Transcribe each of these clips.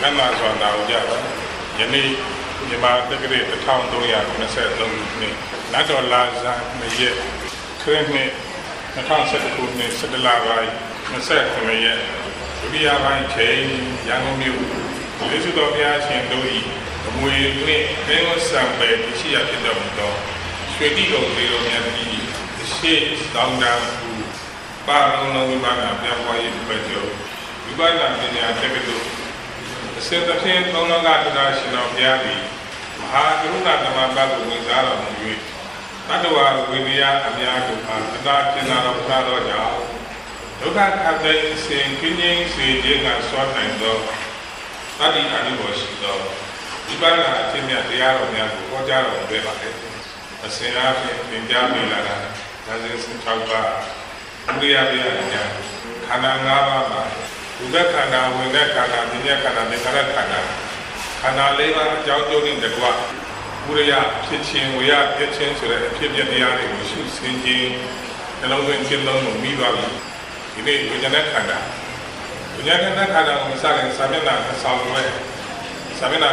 မ်းသာစွာနာကြပါယနေ့မြန်မာတက္ကရာ1323နှစ်နတ်တော်လာဇန်2ရက်ခရစ်နှစ်2019ခုနှစ်17လပိုင်း29ရက်ဒုတိယပိုင်းချိန်ရန်ကုန်မြို့ယေရှုတော်ဘုရားရှင်တို့၏အမွေနှင့်သင်္ဝဆံပဲရှိရဖြစ်တော်မူသောရွှေတိကုံလေးတော်များသည်ရှေ့ဆောင်တန်းပါလုံးလုံးဝိပါဒပြန်ပွားရေးပဲကျော်ဝိပါဒပညာတက္ကသိုလ်အစဉ်တစ်ဖြင့်သုံးလောကတရားရှင်တော်ဘုရားသည်မဟာကရုဏာသမဘတ်ကိုဝင်စားတော်မူ၍တတ္တဝါဝိနည်းအများတို့အားအသာကျင်နာတော်မူသောကြောင့်ဒုက္ခခတ်တဲ့အစဉ်ကင်းခြင်းစေခြင်းကစွမ်းနိုင်သောတတိအနိဘောရှိသောဝိပါဒအခြင်းများတရားတော်များကိုဟောကြားတော်မူခဲ့ပါလေအစဉ်အားဖြင့်သင်ကြားပေးလာတာဒါစဉ်6ပါးဥရိယပြရညာခန္ဓာ5ပါးမှာဘုဒ္ဓခန္ဓာဝိညာဉ်ခန္ဓာဉာဏ်ခန္ဓာသင်္ခါရခန္ဓာခန္ဓာ၄ပါးအကြောင်းကျိုးနဲ့တကွဥရိယဖြစ်ခြင်းဝေယဖြစ်ခြင်းဆိုတဲ့အဖြစ်ပြတရားတွေကိုရှုဆင်ခြင်းနှလုံးသွင်းခြင်းလုံးကိုပြီးသွားပြီဒီနေ့ဝိညာဉ်ခန္ဓာဝိညာဉ်ခန္ဓာကိုစတဲ့စာမျက်နှာအဆောင်ဝဲစာမျက်နှာ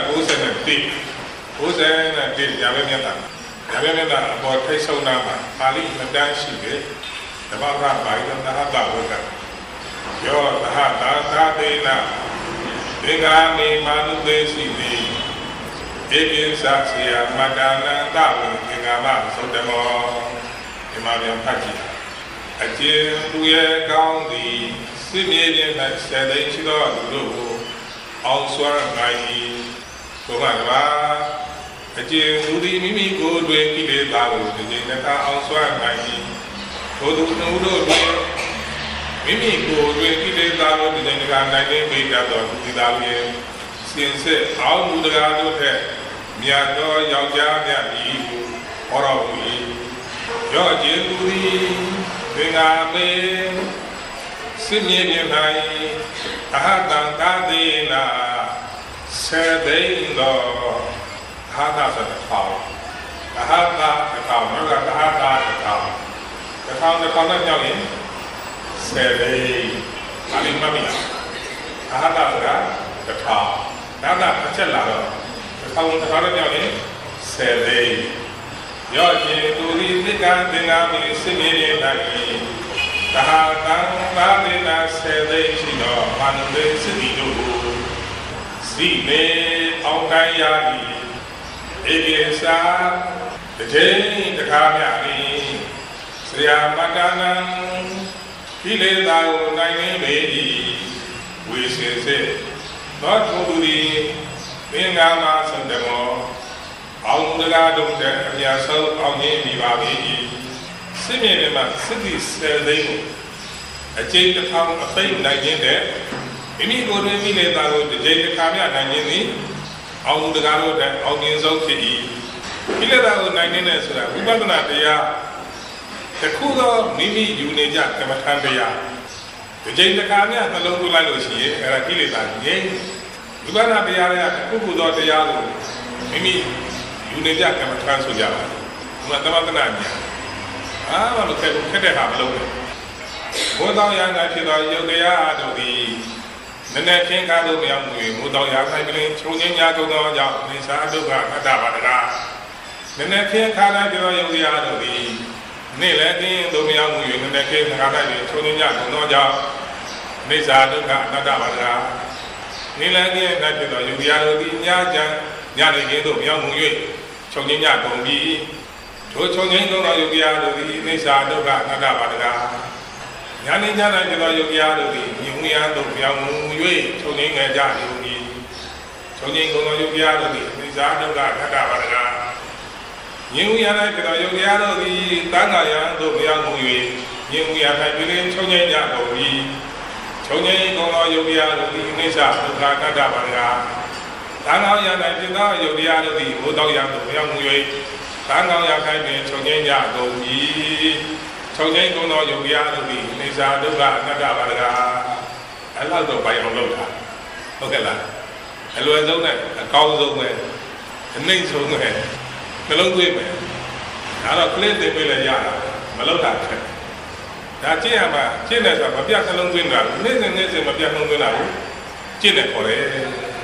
91ရာပဲမြတ်တာအပေါ်ထိတ်ဆုံးနာမှာပါဠိမတန်းရှိတယ်ဓမ္မဘာပါဠိတော်သာဘဝကယောသဟတာသာသေနာသင်္ဃာမိမာနုသေစီတိဧကိသစီယမတ္တနံတဝေသင်္ဃာမသုတ္တမောဒီမှာပြန်ဖတ်ကြည့်အကျဉ်သူရဲ့ကောင်းသည်စစ်မြေပြင်၌ဆယ်သိန်းရှိသောလူတို့ကိုအောင်စွမ်းနိုင်၏ဆိုမှပါအကျဉ်သူသည်မိမိကိုယ်တွင်ကိလေသာကိုဒီနေ့တစ်ခါအောင်စွမ်းနိုင်၏ထိုသူတို့တွင်မိမိကိုယ်တွင်ကိလေသာကိုဒီနေ့တစ်ခါနိုင်နေမိတတ်သောဒီသာလျင်စင်စစ်အောင်မူတရားတို့ထက်မြတ်သောယောက်ျားမြတ်၏ဟုဟောတော်မူ၏ယောအကျဉ်သူသည်သင်္ဃာမေစစ်မြေပြင်၌အဟတံသာသေနာဆေသိန်းသောအဟတဆိုတဲ့ခေါင်းအဟတတစ်ခေါင်းနောက်ကအဟတတစ်ခေါင်းနဲ့ညောင်းရင်ဆေသိန်းအလိမမီအဟတဆိုတာတစ်ခေါင်းနောက်ကအချက်လာတော့တစ်ခေါင်းနဲ့ညောင်းရင်ဆေသိန်းယောကျင်သူဒီသင်္ဃာမိစစ်မြေပြင်၌သဟာတံသာသေနာဆေသိန်းရှိသောမာနုသေစစ်တီတို့ကိုစီမေအောင်တိုင်းရသည်ဧကိသတစ်ချိန်တစ်ခါမြ၏ဆရာမတ္တနံကိလေသာကိုနိုင်နေပေ၏ဝိစေစေသောသူသည်သင်္ဃာမသုတ္တမောအောင်တကားတို့တဲ့အများဆုံးအောင်ရင်းမိပါ၏စစ်မြေပြင်မှာစစ်တီဆယ်သိန်းကိုအကျဉ်တစ်ထောင်အသိနိုင်ခြင်းတဲ့မိမိကိုယ်တွင်မိလေသာကိုတစ်ချိန်တစ်ခါမြနိုင်ခြင်းသည်အောင်တကားတို့တဲ့အောင်ခြင်းဆုံးဖြစ်၏မိလေသာကိုနိုင်နေတဲ့ဆိုတာဝိပဿနာတရားတစ်ခုသောမိမိယူနေကြကမ္မထံတရားတစ်ချိန်တစ်ခါမြနှလုံးသွင်းလိုက်လို့ရှိရင်အဲ့ဒါကိလေသာငြိမ်းဝိပဿနာတရားတွေကတစ်ခုခုသောတရားကိုမိမိယူနေကြကမ္မထံဆိုကြပါဘုရားသမထနာညာမလို့ခက်တဲ့ဟာမလုပ်ဘူးဘုသောရာ၌ဖြစ်သောယုတ်တရားတို့သည်နည်းနည်းချင်းကားလို့မရောက်ဘူးဘုသောရာ၌ပြင်ခြုံငင်းများကုန်သောကြောင့်မိစ္ဆာဒုက္ခအတ္တပါဒကနည်းနည်းချင်းခါလာပြောယုတ်တရားတို့သည်နေ့လည်းတင်းလို့မရောက်ဘူးနည်းနည်းချင်းခါလာပြီးခြုံငင်းများကုန်သောကြောင့်မိစ္ဆာဒုက္ခအတ္တပါဒကနေ့လည်းတင်း၌ဖြစ်သောယုတ်တရားတို့သည်ညာကြံညနေခင်းသို့မရောက်ဘူးခြုံငင်းများကုန်ပြီးထိုခြုံငင်းကုန်သောယုတ်တရားတို့သည်မိစ္ဆာဒုက္ခအတ္တပါဒကညာနေကြတဲ့ကျွန်တော်ယုတ်တရားတို့သည်ညီမှုရန်တို့ပြောင်းမှု၍ခြုံငင်းငယ်ကြသည်ခြုံငင်းကုန်သောယုတ်တရားတို့သည်မိစ္ဆာဒုက္ခအတ္တပါဒကညီမှုရန်တဲ့ကျွန်တော်ယုတ်တရားတို့သည်တန်ခါရန်တို့ပြောင်းမှု၍ညီမှုရန်၌ပြည်ခြုံငင်းကြကုန်ပြီးခြုံငင်းကုန်သောယုတ်တရားတို့သည်မိစ္ဆာဒုက္ခအတ္တပါဒကတန်ခါရန်၌ဖြစ်သောယုတ်တရားတို့သည်ဘုသောရန်တို့ပြောင်းမှု၍တန်ခါရန်၌ပင်ခြုံငင်းကြကုန်ပြီးခြုံငင်းကုန်သောယုတ်တရားတို့သည်မိစ္ဆာဒုက္ခအတ္တပါဒကအဲ့လောက်တော့ပိုင်အောင်လုပ်တာဟုတ်ကဲ့လားအလွယ်ဆုံးနဲ့အကောင်းဆုံးပဲအနှိမ့်ဆုံးပဲနှလုံးသွင်းမယ်ဒါတော့ကလစ်သိပေးလဲရတာမလုပ်တာခက်ဒါကြည့်ရမှာကြည့်နေဆိုတာမပြတ်နှလုံးသွင်းတာနေ့စဉ်မပြတ်နှလုံးသွင်းတာကိုကြည့်နေခေါ်တယ်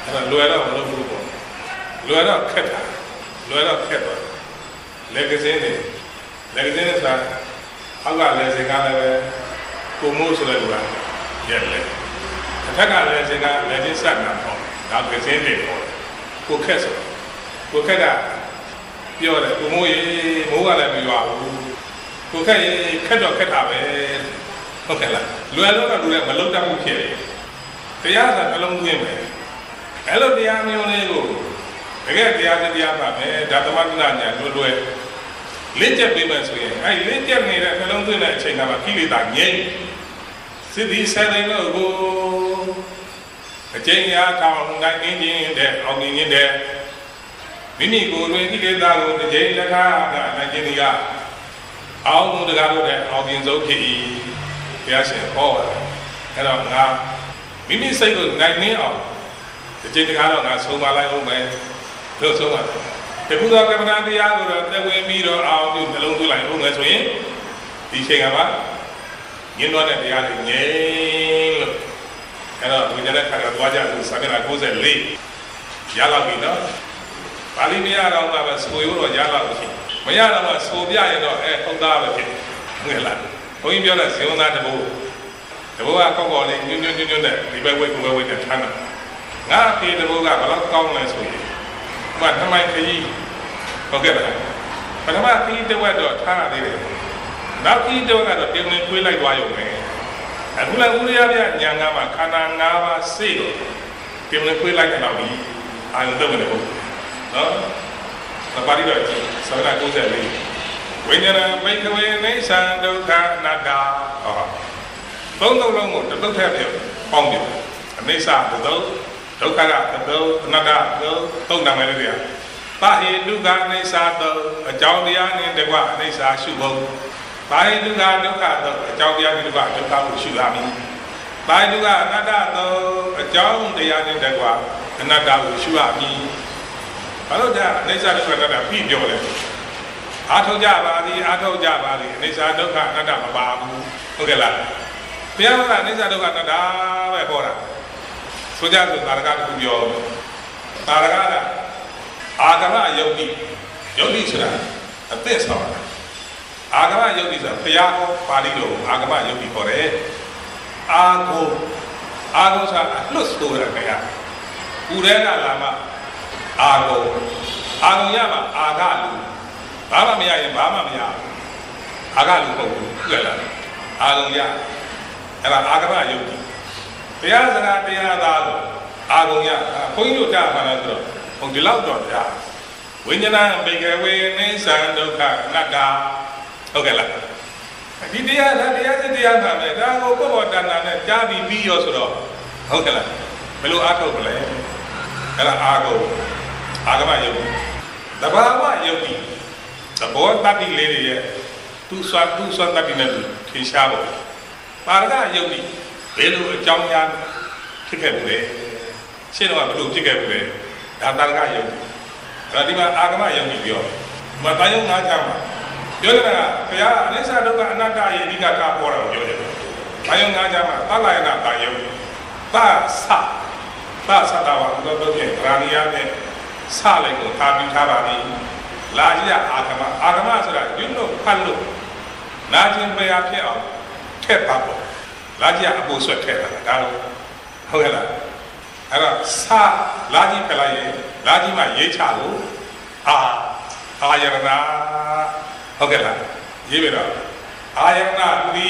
လွယ်တော့မလုပ်ဘူးပေါ့လွယ်တော့ခက်တာလွယ်တော့ခက်တော့လက်ကစင်းနေဆိုတာအောက်ကလက်စင်ကားလည်းပဲကိုမိုးဆိုတဲ့လူကရက်လက်အထက်ကလည်းစင်ကားလက်ချင်းဆက်တာပေါ့ဒါကစင်းနေပေါ့ကိုခက်ဆိုကိုခက်ကပြောတယ်ကိုမိုးရေမိုးကလည်းမရွာဘူးကိုခက်ရေခက်တော့ခက်တာပဲဟုတ်ကဲ့လားလွယ်တော့လူလည်းမလုံတတ်ဘူးဖြစ်တယ်တရားဆိုနှလုံးသွင်းမယ်အဲ့လိုတရားမျိုးလေးကိုတကယ်တရားပါမယ်ဒါသမထနာညာလွယ်လင့်ကျက်ပေးမယ်ဆိုရင်အဲ့လင့်ကျက်နေတဲ့နှလုံးသွင်းတဲ့အချိန်ကမှကိလေသာငြိမ်းစစ်ဒီဆယ်သိန်းလို့ကိုအကျဉ်းရာထောင်နိုင်ခြင်းတဲ့အောင်မြင်ခြင်းတဲ့မိမိကိုယ်တွင်ကိလေသာကိုတစ်ချိန်တစ်ခါကနိုင်ခြင်းကအောင်မှုတကားလို့တဲ့အောင်မြင်ဆုံးဖြစ်၏ဘုရားရှင်ဟောတယ်အဲ့တော့ငါမိမိစိတ်ကိုနိုင်နှင်းအောင်တစ်ချိန်တစ်ခါတော့ငါဆုံးမလိုက်အောင်မယ်လို့ဆုံးပါတယ်တခုသောကမ္မဋ္ဌာန်းတရားကိုတော့တက်ဝင်ပြီးတော့အောင်ပြုနှလုံးသွင်းလိုက်အောင်မယ်ဆိုရင်ဒီချိန်ကမှညင်တော့တဲ့တရားတွေငြိမ်းလို့အဲ့တော့ဒီနေ့ခါတော့သွားကြလို့စာမျက်နှာ94ရလောက်ပြီနော်ပါဠိမရတော့မှပဲဆိုရိုးတော့ရလောက်ရှိမရတော့မှဆိုပြရင်တော့ဟုတ်သားပဲဖြစ်ဟုတ်လားဘုန်းကြီးပြောတဲ့ဇေဝနာတဘောကကောက်ကောက်လေးညွန်းနဲ့ဒီဘက်ဝိတ်ကိုဝိတ်နဲ့ထမ်းတာငါအဖေတဘောကဘယ်လောက်ကောင်းလဲဆိုရင်ဘာထမိုင်းခကြီးဟုတ်ကဲ့ပါပထမခကြီးတစ်ဝက်တော့ထားရသေးတယ်နောက်ခကြီးတစ်ဝက်ကတော့တင်ဝင်ခွေးလိုက်သွားရုံပဲအခုလည်းဥရိယပြညာငါးမှာခန္ဓာ၅ပါးစိတ်တော့တင်ဝင်ခွေးလိုက်တော့ပြီအာရုံတော့မနေဘူးနော်ပါဠိတော်စာမျက်နှာ94ဝိညာဏဘိက္ခဝေနိစ္စံဒုက္ခအနတ္တသုံးလုံးကိုတစ်သုတ်ထည့်ပြပေါင်းပြအနိစ္စတစ်သုတ်ဒုက္ခကတစ်သုတ်အနတ္တတစ်သုတ်နာမည်လေးတွေကပါဟိဒုက္ခအနိစ္စသုံးအကြောင်းတရားနဲ့တကွအနိစ္စရှုဖို့ပါဟိဒုက္ခဒုက္ခသုံးအကြောင်းတရားနဲ့တကွဒုက္ခကိုရှုရမည်ပါဟိဒုက္ခအနတ္တသုံးအကြောင်းတရားနဲ့တကွအနတ္တကိုရှုရမည်ဘာလို့ဒါအနိစ္စဒုက္ခအနတ္တပြီးပြောလဲအားထုတ်ကြပါသည်အနိစ္စဒုက္ခအနတ္တမပါဘူးဟုတ်ကဲ့လားဘုရားကအနိစ္စဒုက္ခအနတ္တပဲဟောတာဆိုကြဆိုသာရကတခုပြောသာရကအာဂမယုတ်တိဆိုတာအသစ်ဆောင်တာအာဂမယုတ်တိဆိုတာဘုရားဟောပါဠိတော်အာဂမယုတ်တိခေါ်တယ်အာဂုဆိုတာအလွတ်ဆိုတာခင်ဗျာဥရဲကလာမှအာဂုရမှာအာဂလူဘာမှမရရင်ဘာမှမရအာဂလူပုဂ္ဂိုလ်ကြည့်လားအာဂုရအဲ့ဒါအာဂမယုတ်တိတရားစကားတရားသားလို့အာဂုရဘုန်းကြီးတို့ကြားမှာလဲဆိုတော့ဟုတ်ဒီလောက်တော့ကြားဝိညာဏဘိကဝေနိစ္စံဒုက္ခအနတ္တဟုတ်ကဲ့လားဒီတရားစစ်တရားမှာပဲဒါကိုပုဗ္ဗတဏ္ဍာနဲ့ကြားပြီးရောဆိုတော့ဟုတ်ကဲ့လားဘယ်လိုအားထုတ်မလဲအဲ့ဒါအာဂုအာဂမယုတ်တိတဘာဝယုတ်တိသဘောတတ္တိလေးတွေရဲ့သူစွမ်းတတ္တိနဲ့ထင်ရှားဖို့ပါရကယုတ်တိဘယ်လိုအကြောင်းများဖြစ်ခဲ့ဘူးလဲရှင်းတော့ဘယ်လိုဖြစ်ခဲ့ဘူးလဲဒါတာရကယုတ်တိဒါဒီမှာအာဂမယုတ်တိပြောမတန်ယုံငါးချမ်းမှာပြောတယ်ကဘုရားအနိစ္စဒုက္ခအနတ္တရဲ့အဓိကကပေါ်တာကိုပြောတယ်တန်ယုံငါးချမ်းမှာသလယနာတန်ယုတ်သတာဝါဘုရားတို့ရဲ့ဗာဏိယနဲ့စလိုက်ကိုထားပြီးထားပါပြီလာကြည့်အာဂမဆိုတာညွတ်လို့ဖတ်လို့လာခြင်းပဲအဖြစ်အောင်ထက်ပါပေါ့လာကြည့်အပူဆွတ်ထက်တာဒါတော့ဟုတ်ကဲ့လားအဲ့တော့လာကြည့်ဖလိုက်ရင်လာကြည့်မှရေးချလို့အာယရဏဟုတ်ကဲ့လားရေးပြီတော့အာယရဏဥဒီ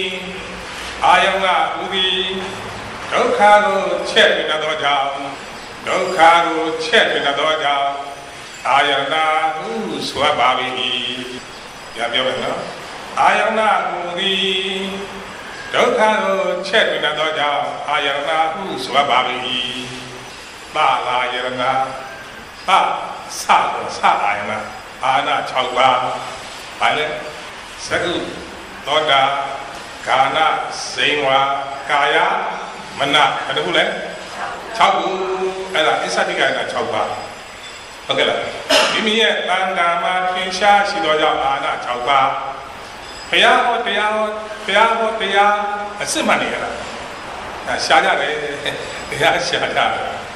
ဒုက္ခကိုချက်ပြီးတော့ကြောင့်ဒုက္ခကိုချက်ပြီးတော့ကြောင့်အာယနာဟုဆိုပါပြီ။ပြောမယ်နော်။အာယနာဟုသည်ဒုက္ခကိုချက်ပြီးတော့ကြောင့်အာယနာဟုဆိုပါပြီ။ပါလာယနာပါစအာယနာအာနာ6ပါး။ဘာလဲ။သကုသောတာဂာနစိန်ဝါကာယမနဘယ်လိုလဲ6ခုအဲ့ဒါအစ္ဆတိကက6ပါးဟုတ်ကဲ့လားမိမိရဲ့တန်ခါမှာထင်ရှားရှိသောကြောင့်အာနာ6ပါးဘုရားဟောတရားအစစ်မှန်နေရတာရှားကြတယ်တရားရှားကြတယ်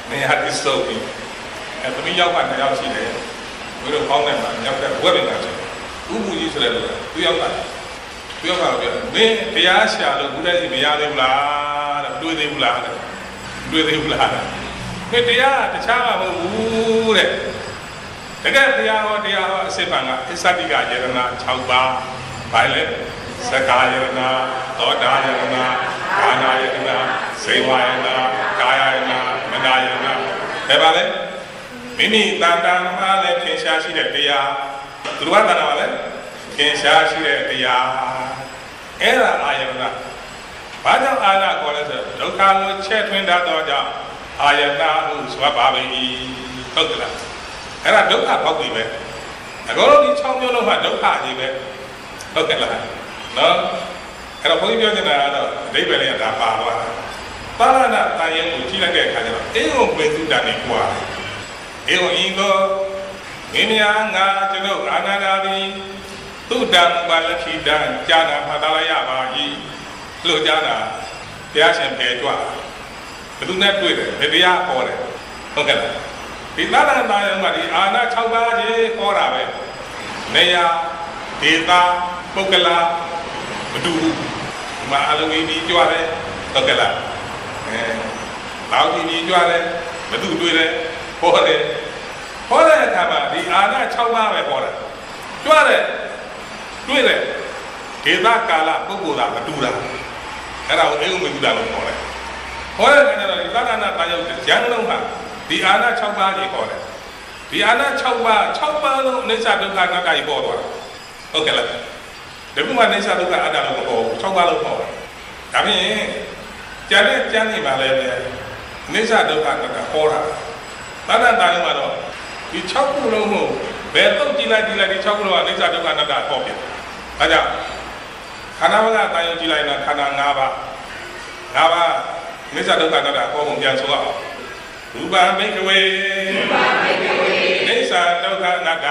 နေရာတစ်စုပ်ပြီးသမီးရောက်ကနေရောက်ရှိတယ်ဘယ်လိုပေါင်းတယ်မှာရောက်တဲ့ဝက်ပင်ကဆိုဥပ္ပူကြီးဆိုတဲ့လူကသူရောက်တာပြောမင်းတရားရှာလို့ဘုရားကြီးမရသေးဘူးလားတဲ့တွေ့သေးဘူးလားတဲ့တွေ့သေးဘူးလားတဲ့မင်းတရားတခြားမှာမဟုတ်ဘူးတဲ့တကယ်တရားဟောအစစ်ပံကအစ္ဆတိကယရဏ6ပါးဘာလဲသက္ကာယရဏသောတာယရဏကာနာယရဏစေဝယရဏကာယယရဏမနာယရဏဒါပါလေမိမိတန်တန်မှာလည်းထင်ရှားရှိတဲ့တရားသူတို့ကတန်တာပါလေထင်ရှားရှိတဲ့တရားအဲ့ဒါအာယရဏဘာကြောင့်အာရခေါ်လဲဆိုဒုက္ခကိုချက်ထွင်းတတ်သောကြောင့်အာယတဟုဆိုပါပြီဟုတ်ကလားအဲ့ဒါဒုက္ခပေါက်ပြီပဲအကောလုံးဒီ6မျိုးလုံးကဒုက္ခကြီးပဲဟုတ်ကဲ့လားနော်အဲ့တော့ဘုန်းကြီးပြောနေတာကတော့အဓိပ္ပာယ်လေးကဒါပါသွားတာပါဠနာတာယံကိုကြည့်လိုက်တဲ့အခါကျတော့အေဝံဝေသုတ္တနဲ့ကြွားအေဝံဤသောမင်းများငါကျွန်ုပ်အာနာတာသည်သုတ္တံပါဠခိတံကြာနာမှတ်သားလိုက်ရပါ၏လို့ကြားတာဘုရားရှင်ဖယ်ကြွဘယ်သူနဲ့တွေ့တယ်ဘယ်တရားဟောတယ်ဟုတ်ကဲ့လားဒီသာသနာတော်မှာဒီအာနာ6ပါးကြီးဟောတာပဲနေရာဒေတာပုဂ္ဂလာမတူဘူးဒီမှာအလုံးကြီးကြွတယ်ဟုတ်ကဲ့လားလောက်ကြီးကြွတယ်မတူတွေ့တယ်ဟောတယ်အခါမှာဒီအာနာ6ပါးပဲဟောတာကြွတယ်တွေ့တယ်ဒေတာကာလပုဂ္ဂိုလ်သာမတူတာအဲ့ဒါကိုအေဝံဝေသုတ္တလို့ခေါ်တယ်ဟောတဲ့အခါကျတော့ဒီသာသနာတာယုတ်ကျမ်းလုံးဟာဒီအာနာ6ပါးကြီးခေါ်တယ်ဒီအာနာ6ပါးလုံးအနိစ္စဒုက္ခအနတ္တကြီးပေါ်သွားတာဟုတ်ကဲ့လားဒီခုမှအနိစ္စဒုက္ခအနတ္တလို့မပေါ်ဘူး6ပါးလုံးပေါ်တယ်ဒါဖြင့်ကျန်တဲ့ကျမ်းတွေမှာလည်းပဲအနိစ္စဒုက္ခအနတ္တဟောတာသာသနာတာယုတ်မှာတော့ဒီ6ခုလုံးကိုဘယ်တော့ကြည့်လိုက်ဒီ6ခုလုံးကအနိစ္စဒုက္ခအနတ္တဟောပြဒါကြောင့်ခန္ဓာဘကတာယုတ်ကြည့်လိုက်တော့ခန္ဓာ5ပါးအနိစ္စဒုက္ခအနတ္တဟောပုံပြန်ဆိုအောင်ရူပံဘိက္ခဝေနိစ္စဒုက္ခအနတ္တ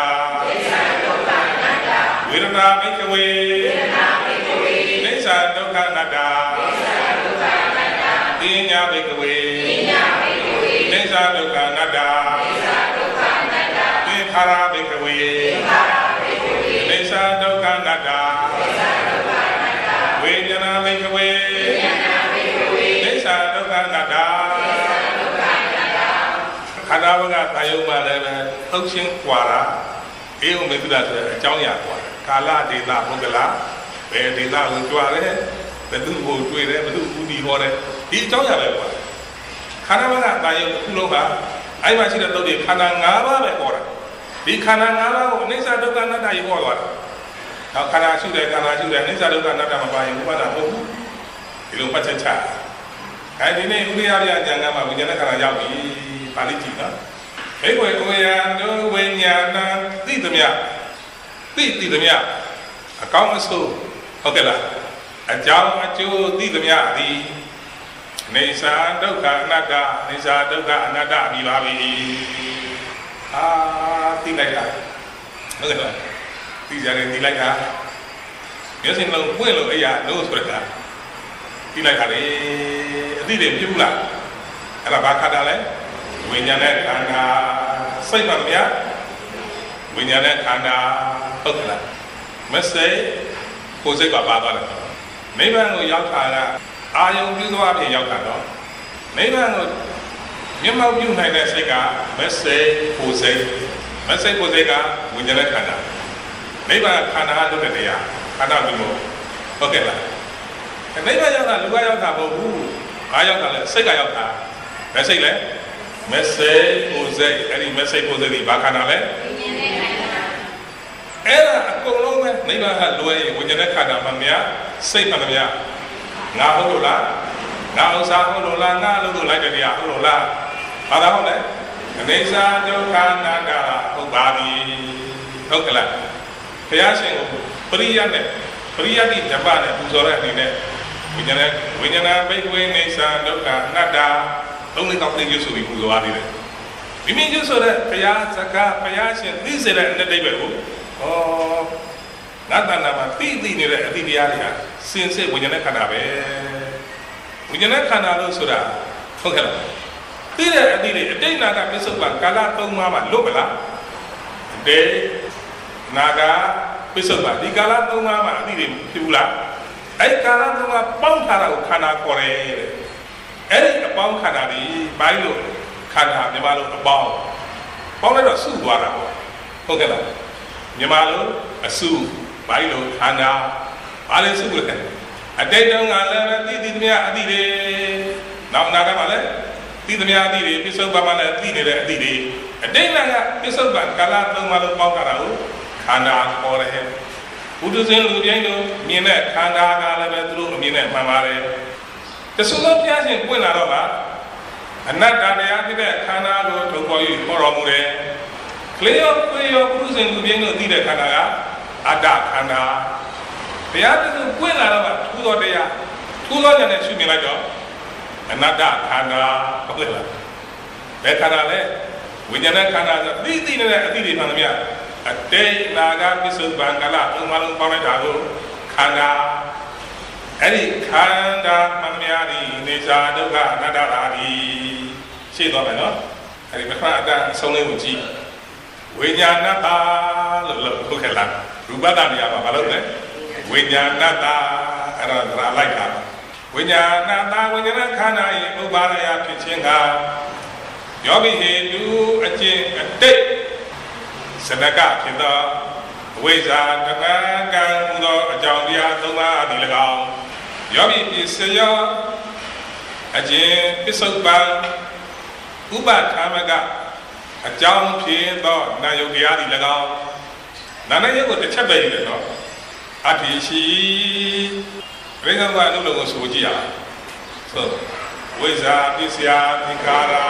ဝေဒနာဘိက္ခဝေနိစ္စဒုက္ခအနတ္တပညာဘိက္ခဝေနိစ္စဒုက္ခအနတ္တသင်္ခါရဘိက္ခဝေနိစ္စဒုက္ခအနတ္တဝေဒနာဘိက္ခဝေနိစ္စဒုက္ခအနတ္တခန္ဓာဘကတာယုံမှာလည်းပဲသုတ်ချင်းကွာတာအေဝံဝေသုတ္တဆိုတဲ့အကြောင်းအရာကွာကာလဒေတာပုဂ္ဂလာဘယ်ဒေတာကိုကြွားတယ်ဘယ်သူကိုတွေ့တယ်ဘယ်သူဥတီဟောတယ်ဒီအကြောင်းအရာပဲကွာခန္ဓာဘကတာယုံတစ်ခုလုံးကအဲ့မှာရှိတဲ့သုတ်တွေခန္ဓာ5ပါးပဲခေါ်တာဒီခန္ဓာ5ပါးကိုအနိစ္စဒုက္ခအနတ္တကြီးဟောသွားတာနောက်ခန္ဓာရှိတယ်အနိစ္စဒုက္ခအနတ္တမပါရင်ဥပါဒမဟုတ်ဘူးဒီလိုပတ်ချက်ချအဲဒီနေ့ဥရိယပြအကျဉ်းကမှာဝိညာဉ်ခန္ဓာရောက်ပြီပါဠိကြည့်နော်ဘေဝေဝေယံဒုဝိညာဏသိသမျှအကောင်းအဆိုးဟုတ်ကဲ့လားအကြောင်းအကျိုးသိသမျှသည်နေသာဒုက္ခအနတ္တနေသာဒုက္ခအနတ္တပြီးပါပြီသိလိုက်တာဟုတ်ကဲ့လားသိကြတယ်သိလိုက်တာမျက်စိလုံးပွင့်လို့အရာလို့ဆိုတာသိလိုက်တာလေအသိတယ်ပြုဘူးလားအဲ့ဒါဘာခါတာလဲဝိညာဉ်နဲ့ခန္ဓာစိတ်ပါဗျာဝိညာဉ်နဲ့ခန္ဓာဟုတ်ကလားမစိတ်ကိုယ်စိတ်ပါသွားတယ်နိဗ္ဗာန်ကိုရောက်တာကအာယုံပြုသွားပြင်ရောက်တာတော့နိဗ္ဗာန်ကိုမျက်မှောက်ပြုနိုင်တဲ့စိတ်ကမစိတ်ကိုယ်စိတ်ကဝိညာဉ်နဲ့ခန္ဓာနိဗ္ဗာန်ခန္ဓာလို့တဲ့တရားခန္ဓာပြီးလို့ဟုတ်ကဲ့လားနိဗ္ဗာန်ရောက်တာလူကရောက်တာမဟုတ်ဘူးဘာရောက်တာလဲစိတ်ကရောက်တာမစိတ်လဲမစိတ်ကိုယ်စိတ်အဲ့ဒီမစိတ်ကိုယ်စိတ်ဒီဘာခန္ဓာလဲအဲ့ဒါအကုန်လုံးပဲနိဗ္ဗာန်ကလွယ်ရင်ဝိညာဉ်နဲ့ခန္ဓာမှများစိတ်မှများငါဟုတ်လို့လားငါဥစ္စာဟုတ်လို့လားငါလို့လိုက်တဲ့တရားဟုတ်လို့လားဘာသာဟုတ်လဲအနေစာဒုက္ခအနတ္တဟုတ်ပါပြီဟုတ်ကလားဘုရားရှင်ကိုပရိယတ်နဲ့ပရိယတ်ဒီဓမ္မနဲ့ပူဇော်တဲ့အနေနဲ့ဝိညာဉ်ဘိက္ခဝေနေစာဒုက္ခအနတ္တသုံးလေးကောက်လေးရွတ်ဆိုပြီးပူဇော်ရသေးတယ်မိမိရွတ်ဆိုတဲ့ဘုရားစကားဘုရားရှင်သိစေတဲ့အတိတ်ပဲကိုငါတဏ္ဍာမှာသိနေတဲ့အတိတရားတွေဟာစင်စစ်ဝိညာဉ်နဲ့ခန္ဓာပဲဝိညာဉ်နဲ့ခန္ဓာလို့ဆိုတာဟုတ်ကဲ့လားသိတဲ့အသည့်တွေအတိတ်နာကပစ္စုပန်ကာလ3ပါးမှာလွတ်မလားတေနာကပစ္စုပန်ဒီကာလ3ပါးမှာအသည့်တွေဖြစ်ဘူးလားအဲ့ကာလ3ပါးပေါင်းထားတာကိုခန္ဓာခေါ်တယ်တဲ့အဲ့ဒီအပေါင်းခန္ဓာဒီဘိုင်းလို့ခန္ဓာမြန်မာလိုအပေါင်းလိုက်တော့စုသွားတာပေါ့ဟုတ်ကဲ့လားမြန်မာလိုအစုဘိုင်းလိုခန္ဓာဘာလဲစုလဲအတိတ်တုန်းကလည်းသိသမျှအသည့်တွေနောက်နာကမှလည်းသိသမျှအသည့်တွေပစ္စုပန်မှာလည်းသိနေတဲ့အသည့်တွေအတိတ်ကပစ္စုပန်ကာလ3ပါးလုံးပေါင်းထားတာကိုခန္ဓာခေါ်တယ်ဘုဒ္ဓဇင်လူပြိုင်တို့မြင်တဲ့ခန္ဓာကလည်းပဲသူတို့အမြင်နဲ့မှန်ပါတယ်တဆူလုံးပြရှင်ပွင့်လာတော့ကအနတ္တတရားဖြစ်တဲ့ခန္ဓာကိုထုတ်ပေါ်၍ဟောတော်မူတယ်ကလေးရောကိုယ်ရောဘုဒ္ဓဇင်လူပြိုင်တို့သိတဲ့ခန္ဓာကအတ္တခန္ဓာတရားတခုပွင့်လာတော့ထူးသောတရားထူးသောဉာဏ်နဲ့ရှုမြင်လိုက်တော့အနတ္တခန္ဓာဟုတ်ကဲ့လားဘယ်ခန္ဓာလဲဝိညာဏခန္ဓာဆိုသိနေတဲ့အသည့်တွေမှန်သမျှအတိတ်နာဂပစ္စုပန်ကာလ3ပါးလုံးပေါင်းလိုက်တာကိုခန္ဓာအဲ့ဒီခန္ဓာမှန်သမျှဒီနေစာဒုက္ခအနတ္တဓာတိရှင်းသွားမယ်နော်အဲ့ဒီပထမအတ္တအဆုံးလေးကိုကြည့်ဝိညာဏတ္တလို့ဟုတ်ကဲ့လားရူပတ္တတရားမှာမလုပ်နဲ့ဝိညာဏတ္တအဲ့ဒါလိုက်တာဝိညာဏတ္တဝိညာဏခန္ဓာ၏ဥပါဒယဖြစ်ခြင်းကယောဘိဟေတုအကျင့်အတိတ်စနကဖြစ်သောအဝိဇ္ဇာတဏှာကံဟူသောအကြောင်းတရား3ပါးသည်၎င်းယောဘိပစ္စယောအကျင့်ပစ္စုပန်ဥပထာမကအကြောင်းဖြစ်သောနာယုတ်တရားသည်၎င်းနာယုတ်ကိုတစ်ချက်ပဲယူတယ်နော်အတ္တိရှိဘယ်တော့မှအလုပ်လုပ်ကိုဆိုကြည့်ရအောင်ဆိုဝိဇ္ဇာပစ္စယသင်္ခါရ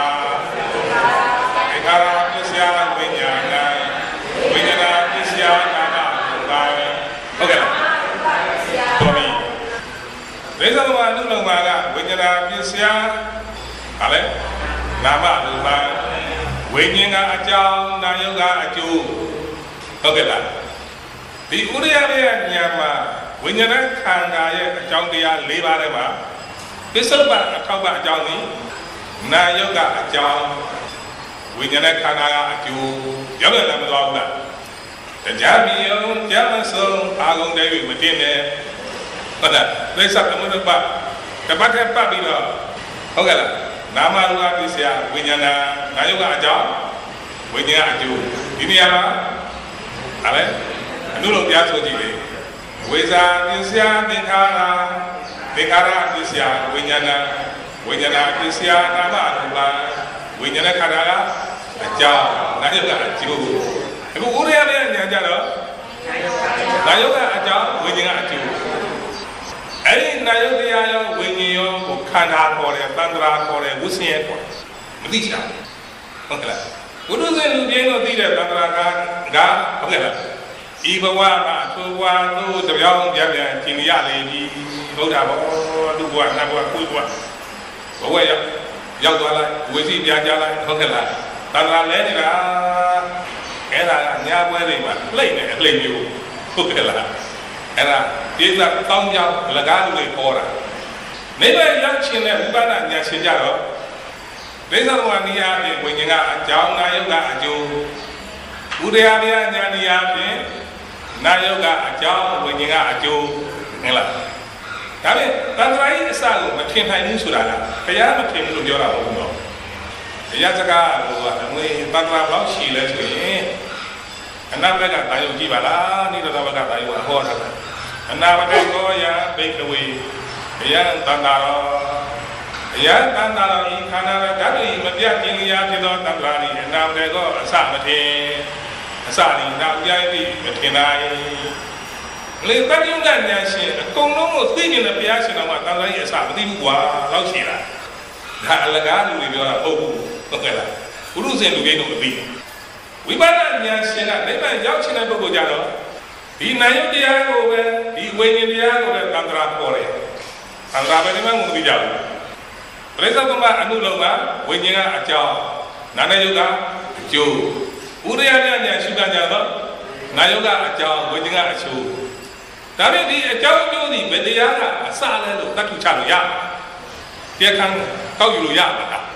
ပစ္စယဝိညာဏဝိညာဏပစ္စယနာမဘာဟုတ်ကဲ့တော်ပြီဘယ်တော့မှအလုပ်လုပ်မှာကဝိညာဏပစ္စယဟာလဲနာမလူပါဝိညာဉ်ကအကြောင်းနာယုတ်ကအကျိုးဟုတ်ကဲ့လားဒီဥရိယရဲ့ဉာဏ်မှာဝိညာဏခန္ဓာရဲ့အကြောင်းတရား၄ပါးထဲမှာပစ္စုပန်အထောက်ပံ့အကြောင်းသည်နာယုတ်ကအကြောင်းဝိညာဏခန္ဓာကအကျိုးရောက်ရလားမသွားဘူးလားတရားမြင်အောင်ကြားမဆုံးအာဂုံတည်းမတင်နဲ့ဟုတ်လားသိစ္စာသမုဒ္ဒပတပတ်ထပ်ပတ်ပြီးတော့ဟုတ်ကဲ့လားနာမရူပပစ္စယဝိညာဏနာယုတ်ကအကြောင်းဝိညာဉ်ကအကျိုးဒီနေရာမှာဟာလေအနုလုံးပြဆိုကြည့်လေဝိဇ္ဇာပစ္စယသင်္ခါရပစ္စယဝိညာဏပစ္စယနာမရူပဝိညာဏခန္ဓာကအကြောင်းနာယုတ်ကအကျိုးအခုဥရိယရဲ့ဉာဏ်ကြတော့နာယုတ်ကအကြောင်းဝိညာဉ်ကအကျိုးအဲ့ဒီနာယုတ်တရားရောဝိညာဉ်ရောကိုခန္ဓာခေါ်တယ်တန္တရာခေါ်တယ်ဝိသင်ခေါ်တယ်မသိချင်ဘူးဟုတ်ကဲ့လားဘုဒ္ဓဇင်လူပြင်းတို့သိတဲ့တန္တရာကဟုတ်ကဲ့လားဤဘဝမှာသူဘဝတို့တပြောင်းပြန်ပြန်ကျင်ရလေပြီဘုရားဘောသူဘဝနတ်ဘဝကိုယ်ဘဝဘဝရောက်သွားလိုက်ဝိသိပြန်ကြလိုက်ဟုတ်ကဲ့လားတန္တရာလဲနေတာအဲ့ဒါကညာပွဲတွေမှာလှိမ့်နေအလှိမ့်မျိုးဟုတ်ကဲ့လားအဲ့ဒါဒီကတောင်းကြောင်းလကားလူတွေပေါ်တာနိဗ္ဗာန်ရောက်ခြင်းနဲ့ဥပါဒညာရှင်ကြတော့ဒိဋ္ဌဝါနိယဖြင့်ဝိညာဉ်ကအကြောင်းနာယုတ်ကအကျိုးဥဒယာမြညာနိယဖြင့်နာယုတ်ကအကြောင်းဝိညာဉ်ကအကျိုးဟုတ်လားဒါဖြင့်တန်ត្រာဤအစကိုမထင်နိုင်ဘူးဆိုတာကဘုရားမထင်ဘူးလို့ပြောတာမဟုတ်ဘူးတော့တရားစကားကအမွေတန်ត្រာလောက်ရှိလဲဆိုရင်အနာဘက်ကတာယုတ်ကြည့်ပါလားနိရောဓဘက်ကတာယုတ်ဟောတာအနာဘက်ကောယဘိကဝေဘယံတန္တာရောဘယံတန္တာရောဤခန္ဓာဓာတုဤမပြတ်ခြင်းရာဖြစ်သောတန္တရာဤအနာဘက်ကောအစမထင်အစဒီနောက်ပြိုင်ပြီးမထင်နိုင်လေတတိယဉာဏ်ရှင်အကုန်လုံးကိုသိနေတဲ့ဘုရားရှင်တော်မှာတန်ត្រာဤအစမသိဘူးကွာလောက်ရှိတာဒါအလကားလူတွေပြောတာဟုတ်ဘူးဟုတ်ကဲ့လားဘုရုဇင်လူကြီးတို့မသိဝိပဿနာဉာဏ်ရှင်ကနိဗ္ဗာန်ရောက်ချင်တဲ့ပုဂ္ဂိုလ်ကြတော့ဒီနာယုတ်တရားကိုပဲဒီဝိညာဉ်တရားကိုပဲတန္တရာခေါ်တယ်တန္တရာပဲဒီမှာမသိကြဘူးပရိစ္ဆေသမအနုလုံးကဝိညာဉ်ကအကြောင်းနာယုတ်ကအကျိုးဥရိယဉာဏ်ရှုတာကြတော့နာယုတ်ကအကြောင်းဝိညာဉ်ကအကျိုးဒါပေမဲ့ဒီအကြောင်းအကျိုးဒီဘယ်တရားကအစလဲလို့တတ်ထူချလို့ရတရားခံကောက်ယူလို့ရမှာလား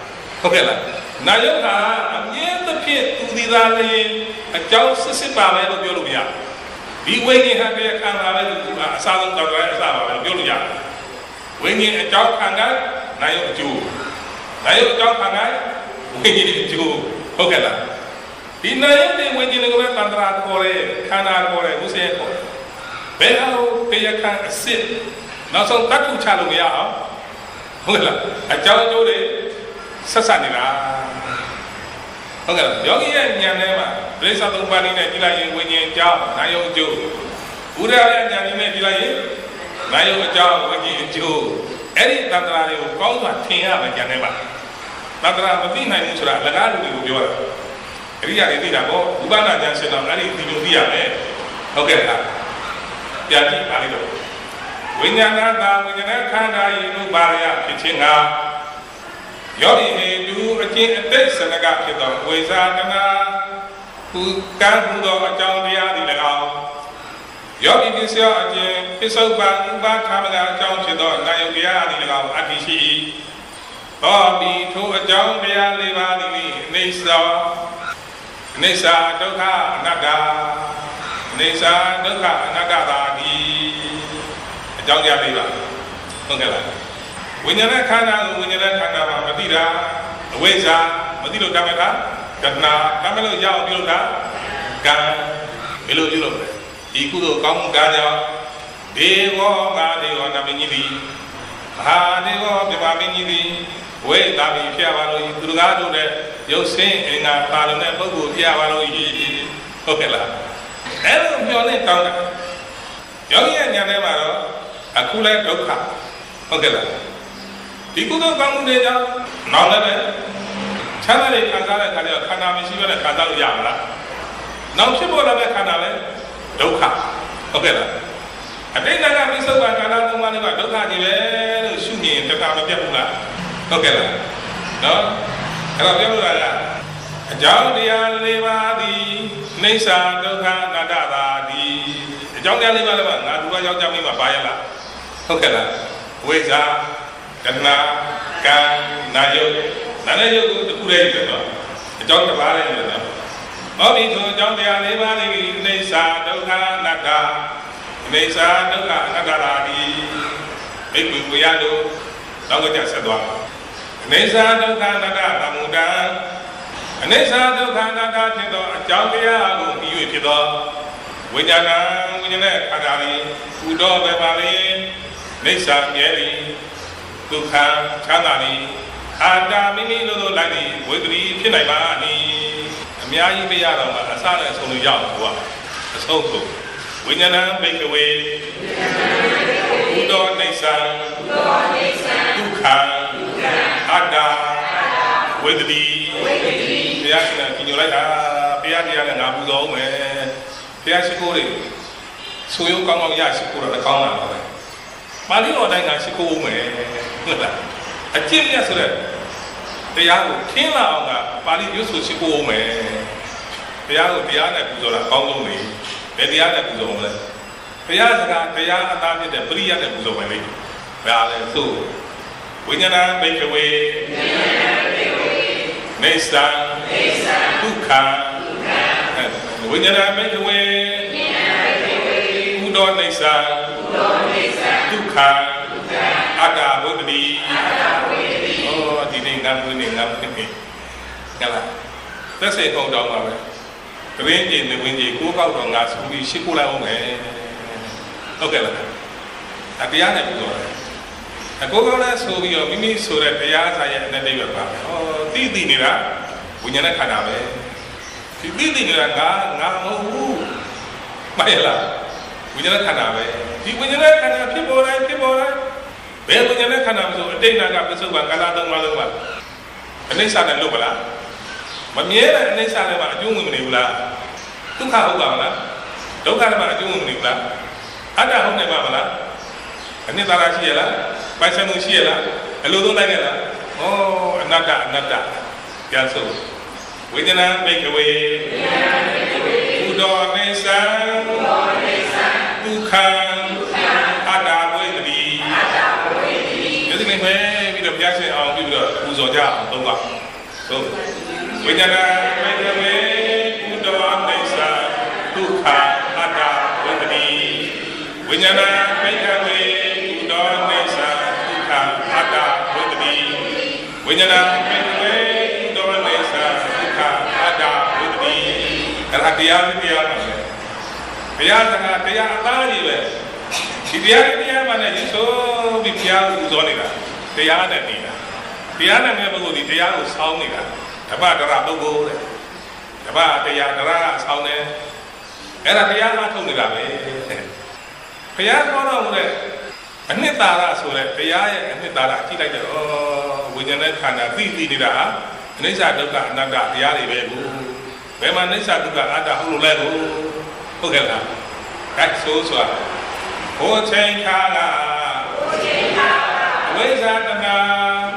ဟုတ်ကဲ့လားနာယုတ်ကအမြဲတဖြင့်သူဒီသားလေးအကြောင်းစစ်ပါပဲလို့ပြောလို့မရဒီဝိညာဉ်ဟာတရားခံတာပဲသူကအစားဆုံးတော်တယ်အစားပါပဲပြောလို့ရဝိညာဉ်အကြောင်းခံကနာယုတ်အကျိုးနာယုတ်အကြောင်းခံကဝိညာဉ်အကျိုးဟုတ်ကဲ့လားဒီနာယုတ်တဲ့ဝိညာဉ်ကိုပဲတန်ត្រာခေါ်တယ်ခန္ဓာခေါ်တယ်ဥစ္စာခေါ်တယ်ဘယ်ဟာလို့တရားခံအစစ်နောက်ဆုံးတတ်ခုချလို့မရအောင်ဟုတ်ကဲ့လားအကြောင်းအကျိုးတွေဆက်ဆက်နေတာဟုတ်ကဲ့လားယောဂီရဲ့ဉာဏ်ထဲမှာပြိဿသုံးပါးလေးနဲ့ကြည့်လိုက်ရင်ဝိညာဉ်အကြောင်းနာယုတ်အကျိုးဘုရားရဲ့ဉာဏ်လေးနဲ့ကြည့်လိုက်ရင်နာယုတ်အကြောင်းဝိညာဉ်အကျိုးအဲ့ဒီတန်ត្រာတွေကိုကောင်းစွာထင်ရမယ်ဉာဏ်ထဲမှာတန်ត្រာမသိနိုင်ဘူးဆိုတာလကားလူတွေကိုပြောတာအရိယာတွေသိတာပေါ့ဥပဒနာဉာဏ်စင်တော့အဲ့ဒီဒီလိုသိရမယ်ဟုတ်ကဲ့လားပြန်ကြည့်ပါလိမ့်တော့ဝိညာဏတာဝိညာဏခန္ဓာယိနုပါရဖြစ်ခြင်းကယောဂီဟေတုအကျင့်အတိတ်စနကဖြစ်သောဝိဇာတနာဟုကံဟုသောအကြောင်းတရားသည်၎င်းယောဂီပစ္စယအကျင့်ပစ္စုပန်ဥပါခမကအကြောင်းဖြစ်သောနာယုတ်တရားသည်၎င်းအတ္တိရှိ၏သောပိထိုအကြောင်းတရား၄ပါးသည်အိဋ္ဌဒုက္ခအနတ္တအိဋ္ဌဒုက္ခအနတ္တသာသည်အကြောင်းတရား၄ပါးဟုတ်ကဲ့လားဝိညာဉ်ခန္ဓာကိုဝိညာဉ်ခန္ဓာမှာမသိတာအဝိဇ္ဇာမသိလို့တမတာတဏှာတမလို့ရအောင်ပြုလို့တာကံဘယ်လိုပြုလို့လဲဒီကုသိုလ်ကောင်းမှုကံကြောင့်ဒေဝငါဒေဝနာမင်းကြီးသည်မဟာဒေဝပြမမင်းကြီးသည်ဝိတာမိဖျားပါလို့သူတို့ကားတို့နဲ့ရုပ်ဆင်းအင်္ဂါပါလုံးတဲ့ပုဂ္ဂိုလ်ဖျားပါလို့ဟုတ်ကဲ့လားအဲ့လိုမျောနေတောင်းတာယောဂီရဲ့ဉာဏ်ထဲမှာတော့အခုလဲဒုက္ခဟုတ်ကဲ့လားဒီကုသိုလ်ကောင်းမှုတွေကြောင့်နောက်လည်းပဲချမ်းသာတဲ့ခံစားတဲ့ခါကျတော့ခန္ဓာမရှိဘဲနဲ့ခံစားလို့ရမလားနောက်ဖြစ်ပေါ်လာတဲ့ခန္ဓာလည်းဒုက္ခဟုတ်ကဲ့လားအတိတ်ကပိဿုပ္ပန်ခန္ဓာသုံးပါးတွေကဒုက္ခကြီးပဲလို့ရှုမြင်တခါမပြတ်ဘူးလားဟုတ်ကဲ့လားနော်အဲ့တော့ပြောလို့ရတာအကြောင်းတရား၄ပါးသည်အိဋ္ဌဒုက္ခအနတ္တသာသည်အကြောင်းတရား၄ပါးလည်းငါသူကယောက်ျားမိန်းမပါရလားဟုတ်ကဲ့လားဝိဇ္ဇာတဏှာကံနာယုတ်ကိုတစ်ခုတည်းပဲနော်အကြောင်းတစ်ပါးလည်းပဲနော်ဟောဒီဆိုအကြောင်းတရား၄ပါးလေးအိဋ္ဌဒုက္ခအနတ္တအိဋ္ဌဒုက္ခအနတ္တသာသည်ဘိက္ခုဝေယတို့နောက်ကကြဆက်သွားအိဋ္ဌဒုက္ခအနတ္တသမုဒ္ဒံအိဋ္ဌဒုက္ခအနတ္တဖြစ်သောအကြောင်းတရားကိုပြီး၍ဖြစ်သောဝိညာဏဝိညာဉ်နဲ့ခန္ဓာသည်ဟူသောပဲပါလေအိဋ္ဌမြဲသည်ဒုက္ခချမ်းသာသည်အာတာမိမိတို့လိုလိုက်သည်ဝိတ္တိဖြစ်နိုင်ပါသည်အများကြီးပြရတော့မှအစနဲ့အဆုံးလို့ရအောင်ကွာအဆုံးဆုံးဝိညာဏဘိကဝေဘုဒ္ဓအိဋ္ဌဒုက္ခအာတာဝိတ္တိဘုရားရှင်ကညွှန်လိုက်တာဘုရားတရားနဲ့ငါပူဇော်အောင်မယ်ဘုရားရှိခိုးတွေဆိုရုံကောင်းကောင်းရရှိခိုးတော့ကောင်းတာပါပဲပါဠိတော်တိုင်းကရှိခိုးအောင်မယ်ဟုတ်လားအကျင့်မြတ်ဆိုတဲ့တရားကိုခင်းလာအောင်ကပါဠိရွတ်ဆိုရှိခိုးအောင်မယ်ဘုရားကိုတရားနဲ့ပူဇော်တာအကောင်းဆုံးလေဘယ်တရားနဲ့ပူဇော်မလဲဘုရားစကားတရားအသားဖြစ်တဲ့ပရိယတ်နဲ့ပူဇော်မယ်လေဒါလည်းသို့ဝိညာဏဘိကဝေနေသံဒုက္ခဝိညာဏဘိကဝေဘုဒ္ဓနေသံဒုက္ခအတ္တဝိတ္တိဟောဒီနေ့ငါမွေးနေငါမွေးနေဟဲ့လားသက်စေကုန်တော့မှာပဲတရင်းကြီးနေဝင်ကြီးကိုကောက်တော့ငါစူပြီးရှိခိုးလိုက်အောင်မယ်ဟုတ်ကဲ့လားအတရားနဲ့ပြောတယ်အကိုကောလည်းဆိုပြီးတော့မိမိဆိုတဲ့တရားစာရဲ့အနတ္တိပဲပါဟောသိနေတာဝိညာဉ်နဲ့ခန္ဓာပဲဒီသိနေတာငါမဟုတ်ဘူးမဟုတ်လားဝိညာဉ်နဲ့ခန္ဓာပဲဒီဝိညာဉ်နဲ့ခန္ဓာဖြစ်ပေါ်တိုင်းဘယ်ဝိညာဉ်နဲ့ခန္ဓာမဆိုအတိတ်နာကပစ္စုပန်ကာလသုံးပါးလုံးကအနိစ္စနဲ့လွတ်မလားမမြဲတဲ့အနိစ္စနဲ့မှအကျိုးဝင်မနေဘူးလားဒုက္ခဟုတ်ပါမလားဒုက္ခနဲ့မှအကျိုးဝင်မနေဘူးလားအတ္တဟုတ်နေပါမလားအနိတ္တရာရှိရလားပိုင်ဆိုင်မှုရှိရလားအလိုသုံးလိုက်ရလားဩအနတ္တပြန်ဆိုဝိညာဏဘိကဝေဘုဒ္ဓနေသံဒုက္ခအတ္တဝိတ္တိဒီလိုပဲပြီးတော့ဘုရားရှင်အောင်ပြီးတော့ပူဇော်ကြအောင်သုံးပါ So, Vijnana Bhikkhave Uddhava Nisa Dukkha Atta Vedani. Vijnana Bhikkhave Uddhava Nisa Dukkha Atta Vedani. Vijnana Bhikkhave Uddhava Nisa Dukkha Atta Vedani. Karatiya Vidya. Biyasana Tiya Atari. Tiya Mana Yiso Vipya Uzonida. Tiya Nina. Tiya Namabu, the Tiya Soundida. Tabata Bogo. Tabata Yadara Sound. Era Tiya Tonida. Tiya Anitara Sule, Tiya and Nitara, Tita, oh, within a kind of Nida. Nisa Duka Nada, Yari Bebu. Bema Nisa Duka Ada Hulu. Okay, that's so swell. Oh, change Kala. Where's that?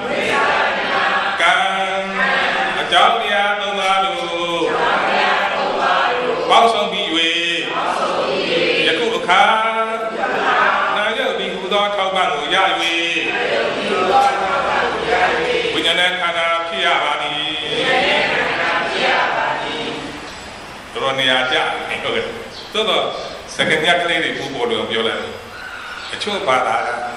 Gan. A Jaudia Tomado. Balsam Biwe. Yakuka. Nayo be who don't talk about Yahweh. When you're not Kana Piavani. Ronia. So the second year lady who bought of Yola, a chobada,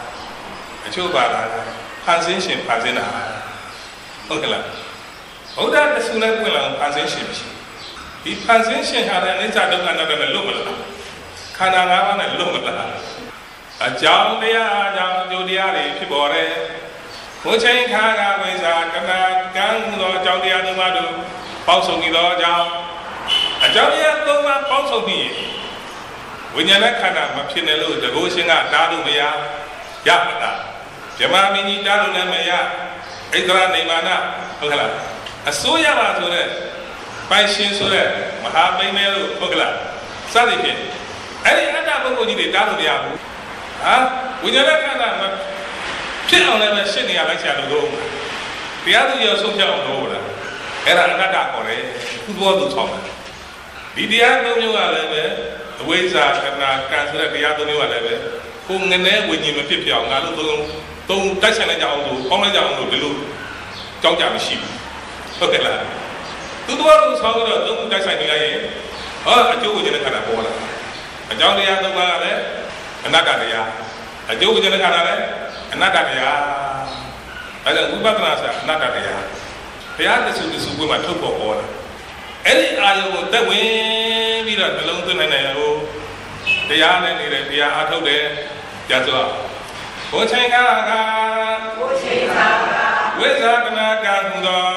Pansin, Pazina. Okay, oh, that the sooner will on Pansin. He Pansin had an inside of another Lumala. Canara and Lumala. A John Judiari, Pibore, Mochain Kaga, Weza, Gang, or Jodia Numadu, also Gido Jam. A Jodia Doma also be. When you're not kind of Mapinello, the Goshinga, Dadumia, Yapata, Jamamini, Dadunamaya, Edra Nemana, Ogla. A soya to that. By Shin Sule, Mahamelo, Ogla, Sadikin. Any other book did Dadumia. Ah, when you're not kind of Pin on them sitting like Shadow. The other year, so young over. Era another or who was to talk. Didia no new level. The ways are cancer the other new level. Whom in there when you may pick your don't touch any down to Homer down to the loop. Don't have a sheep. Okay, lad. To the world who's how don't touch anything. Oh, I do with the kind of border. A John the other one, another day. I do with the Canada, another day. I don't move back another day. The others who is women took for order. Any eye that way be that belong to Nano. They are then they are out there. That's all. Ochanga, where's that?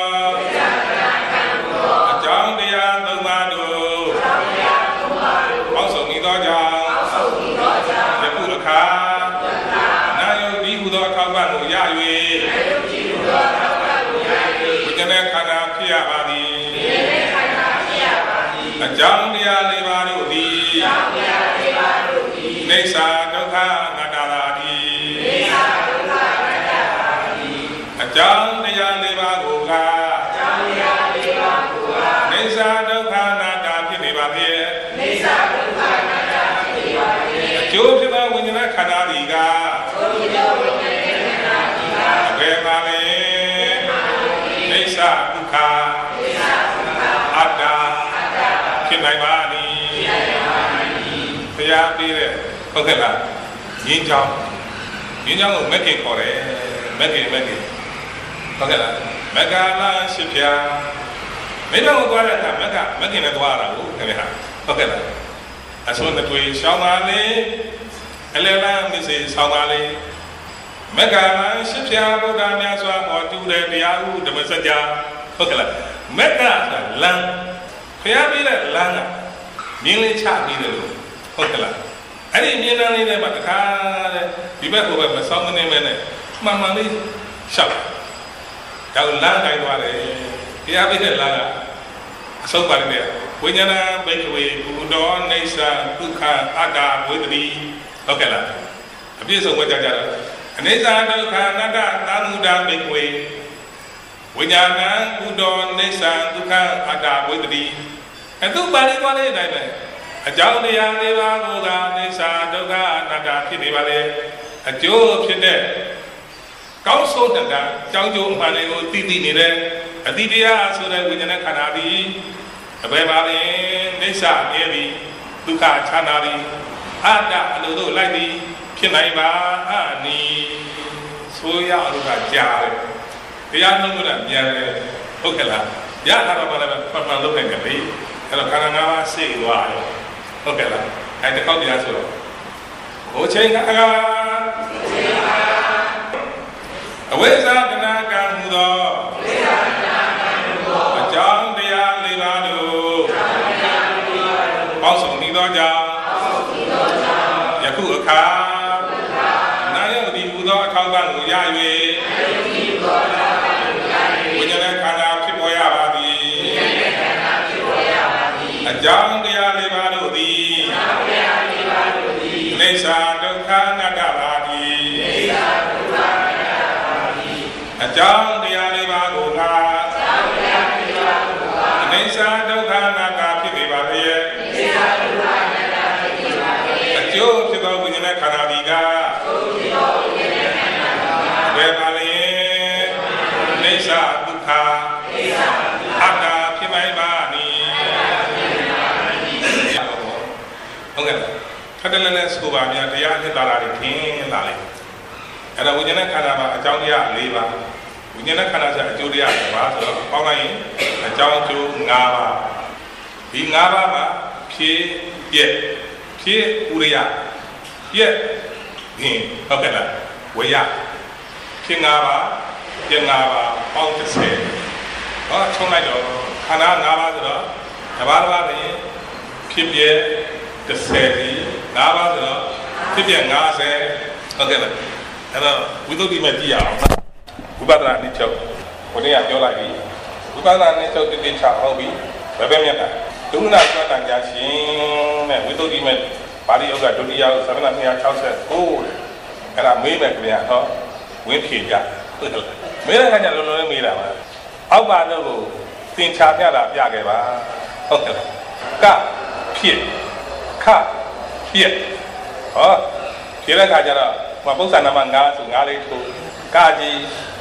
John the Yamado. Also, Nidoja. The Pulaka. Now you be who don't come back to Yahweh. We can have Kana Piavani. A John the Alibadi, Nesa Doka Nadaladi, a John the Alibaga, Nesa Doka Nadapinibahi, a Joseph when you're not Canadiga, Remale, Nesa Duka, Ada. Naimani, Pia Pire, Okela, Yinjam, making for it, making. Okela, Megala, Shipia, maybe I'll go at making a Dwara, Okela. As soon as we Shamali, Elena, Mrs. Samali, Megala, Shipia, Bodamiaswa, or do the Yahoo, the Messenger, Okela, Mega, Land. Pia be that Lana, nearly chat me the room. Hotel. I didn't mean anything but the car. You better go over so many minutes. Mamma, shop. That will land I want. Pia be that Lana. So by there. When you're not make away, Udon, Nasa, Duka, Ada, with me. Okay. A piece of what I got. And Nasa, Duka, Nada, Namuda, make way. When you're not, Udon, Nasa, Duka, Ada, with me. And do body one day. A Jaudia, Nesa, Doga, Nada, Pinivale, a Joe of Chinde. ကောင်းဆုံးတဲ့ကြောင်းကျိုးအမှန်တွေကိုသိသိနေတဲ့အတိတရားဆိုတဲ့ဝိညာဉ်ခန္ဓာသည်အဘယ်ပါလဲနိစ္စမြဲသည်ဒုက္ခချမ်းသာသည်အတ္တအလိုတို့လိုက်သည်ဖြစ်နိုင်ပါအနိဆိုရလို့ကကြားတယ်တရားနှုတ်ကလည်းမြန်တယ်ဟုတ်ကဲ့လားရတာတော့လည်းပတ်မှန်လုပ်နိုင်တယ်လေအဲ့တော့ခန္ဓာ၅ပါးစိတ်သွားတယ်ဟုတ်ကဲ့လားအဲ့တကောက်တရားဆိုတော့ဘိုးချိန်ကအဝိဇ္ဇာကနာကံဟူသောအကြောင်းတရား၄ပါးတို့ပေါင်းစုံပြီးသောကြောင့်ယခုအခါနာယုတ်ဒီဟူသောအထောက်အပံ့ကိုရ၍ဝိညာဉ်ခန္ဓာဖြစ်ပေါ်ရပါသည်အကြောင်းတရား၄ပါးတို့သည်အိစ္ဆာဒုက္ခအနတ္တပါသည်အကြောင်းတရား၄ပါးကိုအိစ္ဆာဒုက္ခအနတ္တဖြစ်နေပါရဲ့အကျိုးဖြစ်သောဝိညာဉ်ခန္ဓာဒီကဘယ်ပါလဲအိစ္ဆာဒုက္ခအတ္တဖြစ်နိုင်ပါသည်ဟုတ်ကဲ့ခက်တယ်လည်းဆိုပါများတရားနှစ်သာရတွေခင်းလာလေအဲ့ဒါဝိညာဉ်ခန္ဓာမှာအကြောင်းတရား၄ပါးဝိညာဉ်ခန္ဓာဆိုအကျိုးတရား၅ပါးဆိုတော့ပေါင်းလိုက်ရင်အကြောင်းအကျိုး၅ပါးဒီ၅ပါးမှာဖြစ်ပြက်ဖြစ်ဥရိယပြက်ဟင်ဟုတ်ကဲ့လားဝေယဖြစ်၅ပါးပြက်၅ပါးပေါင်း30ဟောချုံလိုက်တော့ခန္ဓာ၅ပါးဆိုတော့တစ်ပါးတစ်ပါးနဲ့ဖြစ်ပြက်30ဒီ၅ပါးဆိုတော့ဖြစ်ပြ50ဟုတ်ကဲ့လားအဲ့တော့ဝိသုဒ္ဓိမဲ့ကြည့်ရအောင်နော်ဝိပဿနာနှစ်ချုပ်ဘုရားပြောလိုက်ပြီဝိပဿနာနှစ်ချုပ်တိချဟုတ်ပြီဘယ်ပဲမြတ်တာဒုက္ခနာကျွမ်းတန်ကြရှင်တဲ့ဝိသုဒ္ဓိမဲ့ပါဠိဥက္ကဒုတိယသရဏ269အဲ့ဒါမေးမယ်ခင်ဗျာဟောဝင်းဖြေကြဟုတ်ကဲ့လားမေးတဲ့ခါကျလုံးလုံးလေးမေးတာပါအောက်ပါတော့ကိုသင်္ချာပြတာပြခဲ့ပါဟုတ်ကဲ့လားကဖြစ်ခပြက်ဟောဖြေတဲ့ခါကျတော့ပု္ပ္ပာနာမ9ဆို9လေးထိုးကာကြီး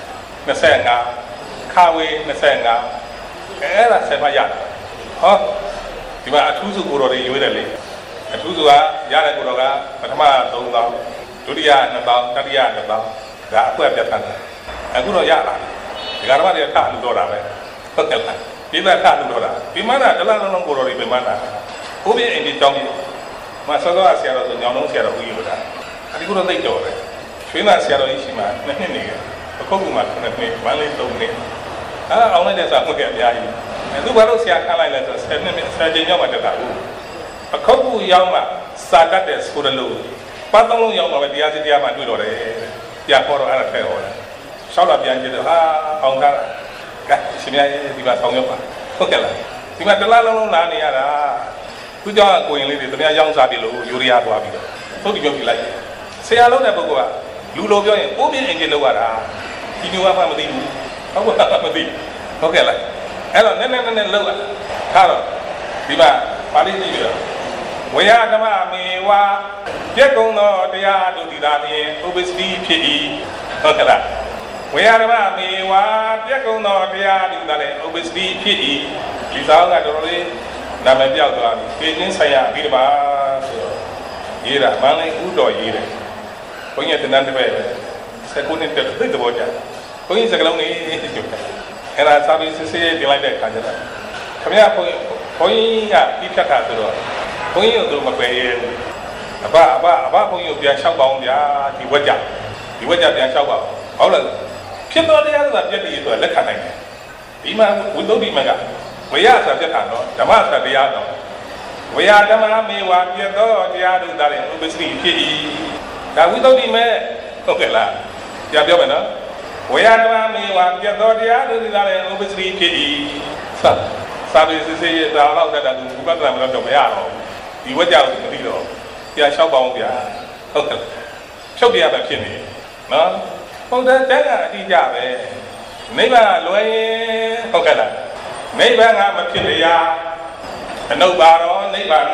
25ခဝေး25အဲ့ဒါဆက်မရဟောဒီမှာအထူးစုကိုတော်တွေရွေးတယ်လေအထူးစုကရတဲ့ကိုတော်ကပထမ3000ဒုတိယ2000တတိယ1000ဒါအကွက်ပြတ်ထားတယ်အခုတော့ရလာဒီကရမတွေထလူတော့တာပဲဟုတ်ကဲ့လားဒီဘက်ထလူတော့တာဒီမှန်းတာတလားလုံးကိုတော်တွေပြမှန်းတာဘိုးပြင်းအိမ်ဒီတောင်းပြီးမဆောစောဆရာတော်ဆိုညောင်လုံးဆရာတော်ဦးယူတာဒီကုတော့သိတော့တယ်ရွှေနာဆရာတော်ကြီးရှိမှ2နှစ်နေတယ်အခုကမှ9နှစ်မန်းလေး3နှစ်အောင်လိုက်တဲ့စာမှုကအများကြီးသူဘာလို့ဆရာခန့်လိုက်လဲဆို10နှစ်10ချိန်ရောက်မှတက်တာဘူးအခုကရောက်မှစာတတ်တဲ့ဆိုရလို့ပတ်သုံးလုံးရောက်မှပဲတရားစီတရားမှတွေ့တော့တယ်ပြခေါ်တော့အဲ့ဒါထဲဟောတယ်ရှောက်လာပြန်ကြည့်တော့ဟာအောင်တာကဲရှင်မကြီးဒီမှာဆောင်ရောက်ပါဟုတ်ကဲ့လားဒီမှာတလားလုံးလာနေရတာသူကြောင့်ကိုရင်လေးတွေတမန်ရောင်းစားပြီလို့ယူရီးယားသွားပြီးတော့ထုတ်ပြီးပြောပြလိုက်ဆရာလုံးတဲ့ပုဂ္ဂိုလ်ကလူလိုပြောရင်ပိုးပြင်းအင်ဂျင်လောက်ရတာဒီမျိုးကမှမသိဘူးဟုတ်ကဲ့မသိဟုတ်ကဲ့လားအဲ့တော့နည်းနည်းလောက်ရထားတော့ဒီမှာပါဠိကြည့်ပြီးတော့ဝေယဓမ္မမေဝပြက်ကုံသောတရားတို့ဒီသာဖြင့်ဥပ္ပစ္စည်းဖြစ်၏ဟုတ်ကဲ့လားဝေယဓမ္မမေဝပြက်ကုံသောတရားတို့သာလည်းဥပ္ပစ္စည်းဖြစ်၏ဒီဆောင်ကတော်တော်လေးနာမည်ပြောက်သွားပြီပေချင်းဆိုင်ရာပြီးတော့ဆိုတော့ရေးတာမန်းလေးဥတော်ရေးတယ်ဘုန်းကြီးကတန်းတပည့်ပဲ19နှစ်တက်သိတဲ့ဘောကြဘုန်းကြီးစကလုံးလေးအဲ့ဒါစာပေစစ်စစ်တင်လိုက်တဲ့အခါကျတော့ခမရဘုန်းကြီးကပြီးဖြတ်တာဆိုတော့ဘုန်းကြီးတို့မပယ်ရဲဘူးအဘဘုန်းကြီးကိုပြန်လျှောက်ပါအောင်ဗျာဒီဝက်ကြပြန်လျှောက်ပါအောင်ဟုတ်လားဖြစ်တော်တရားဆိုတာပြည့်တည်ဆိုတာလက်ခံနိုင်တယ်ဒီမှာဝိသုဒ္ဓိမကဝေယဆိုတာပြတ်တာတော့ဓမ္မဆိုတာတရားတော့ဝေယဓမ္မမေဝပြတ်တော်တရားတို့သာလည်းဥပ္ပစ္စည်းဖြစ်၏ဒါဝိသုဒ္ဓိမဲဟုတ်ကဲ့လားပြန်ပြောမယ်နော်ဝေယဓမ္မမေဝပြတ်တော်တရားတို့သာလည်းဥပ္ပစ္စည်းဖြစ်၏စာပေစစ်စစ်ရတာတော့တတ်တာသူဘုရားကလည်းတော့မရတော့ဒီဝက်ကြောက်မသိတော့ပြန်လျှောက်ပါအောင်ဗျာဟုတ်ကဲ့ဖြုတ်ပြရမှဖြစ်နေနော်ဟုတ်တယ်တန်းကအတိအကျပဲနိဗ္ဗာန်လွယ်ရင်ဟုတ်ကဲ့လားနိဗ္ဗာန်ကမဖြစ်တရားအနုပါတော့နိဗ္ဗာန်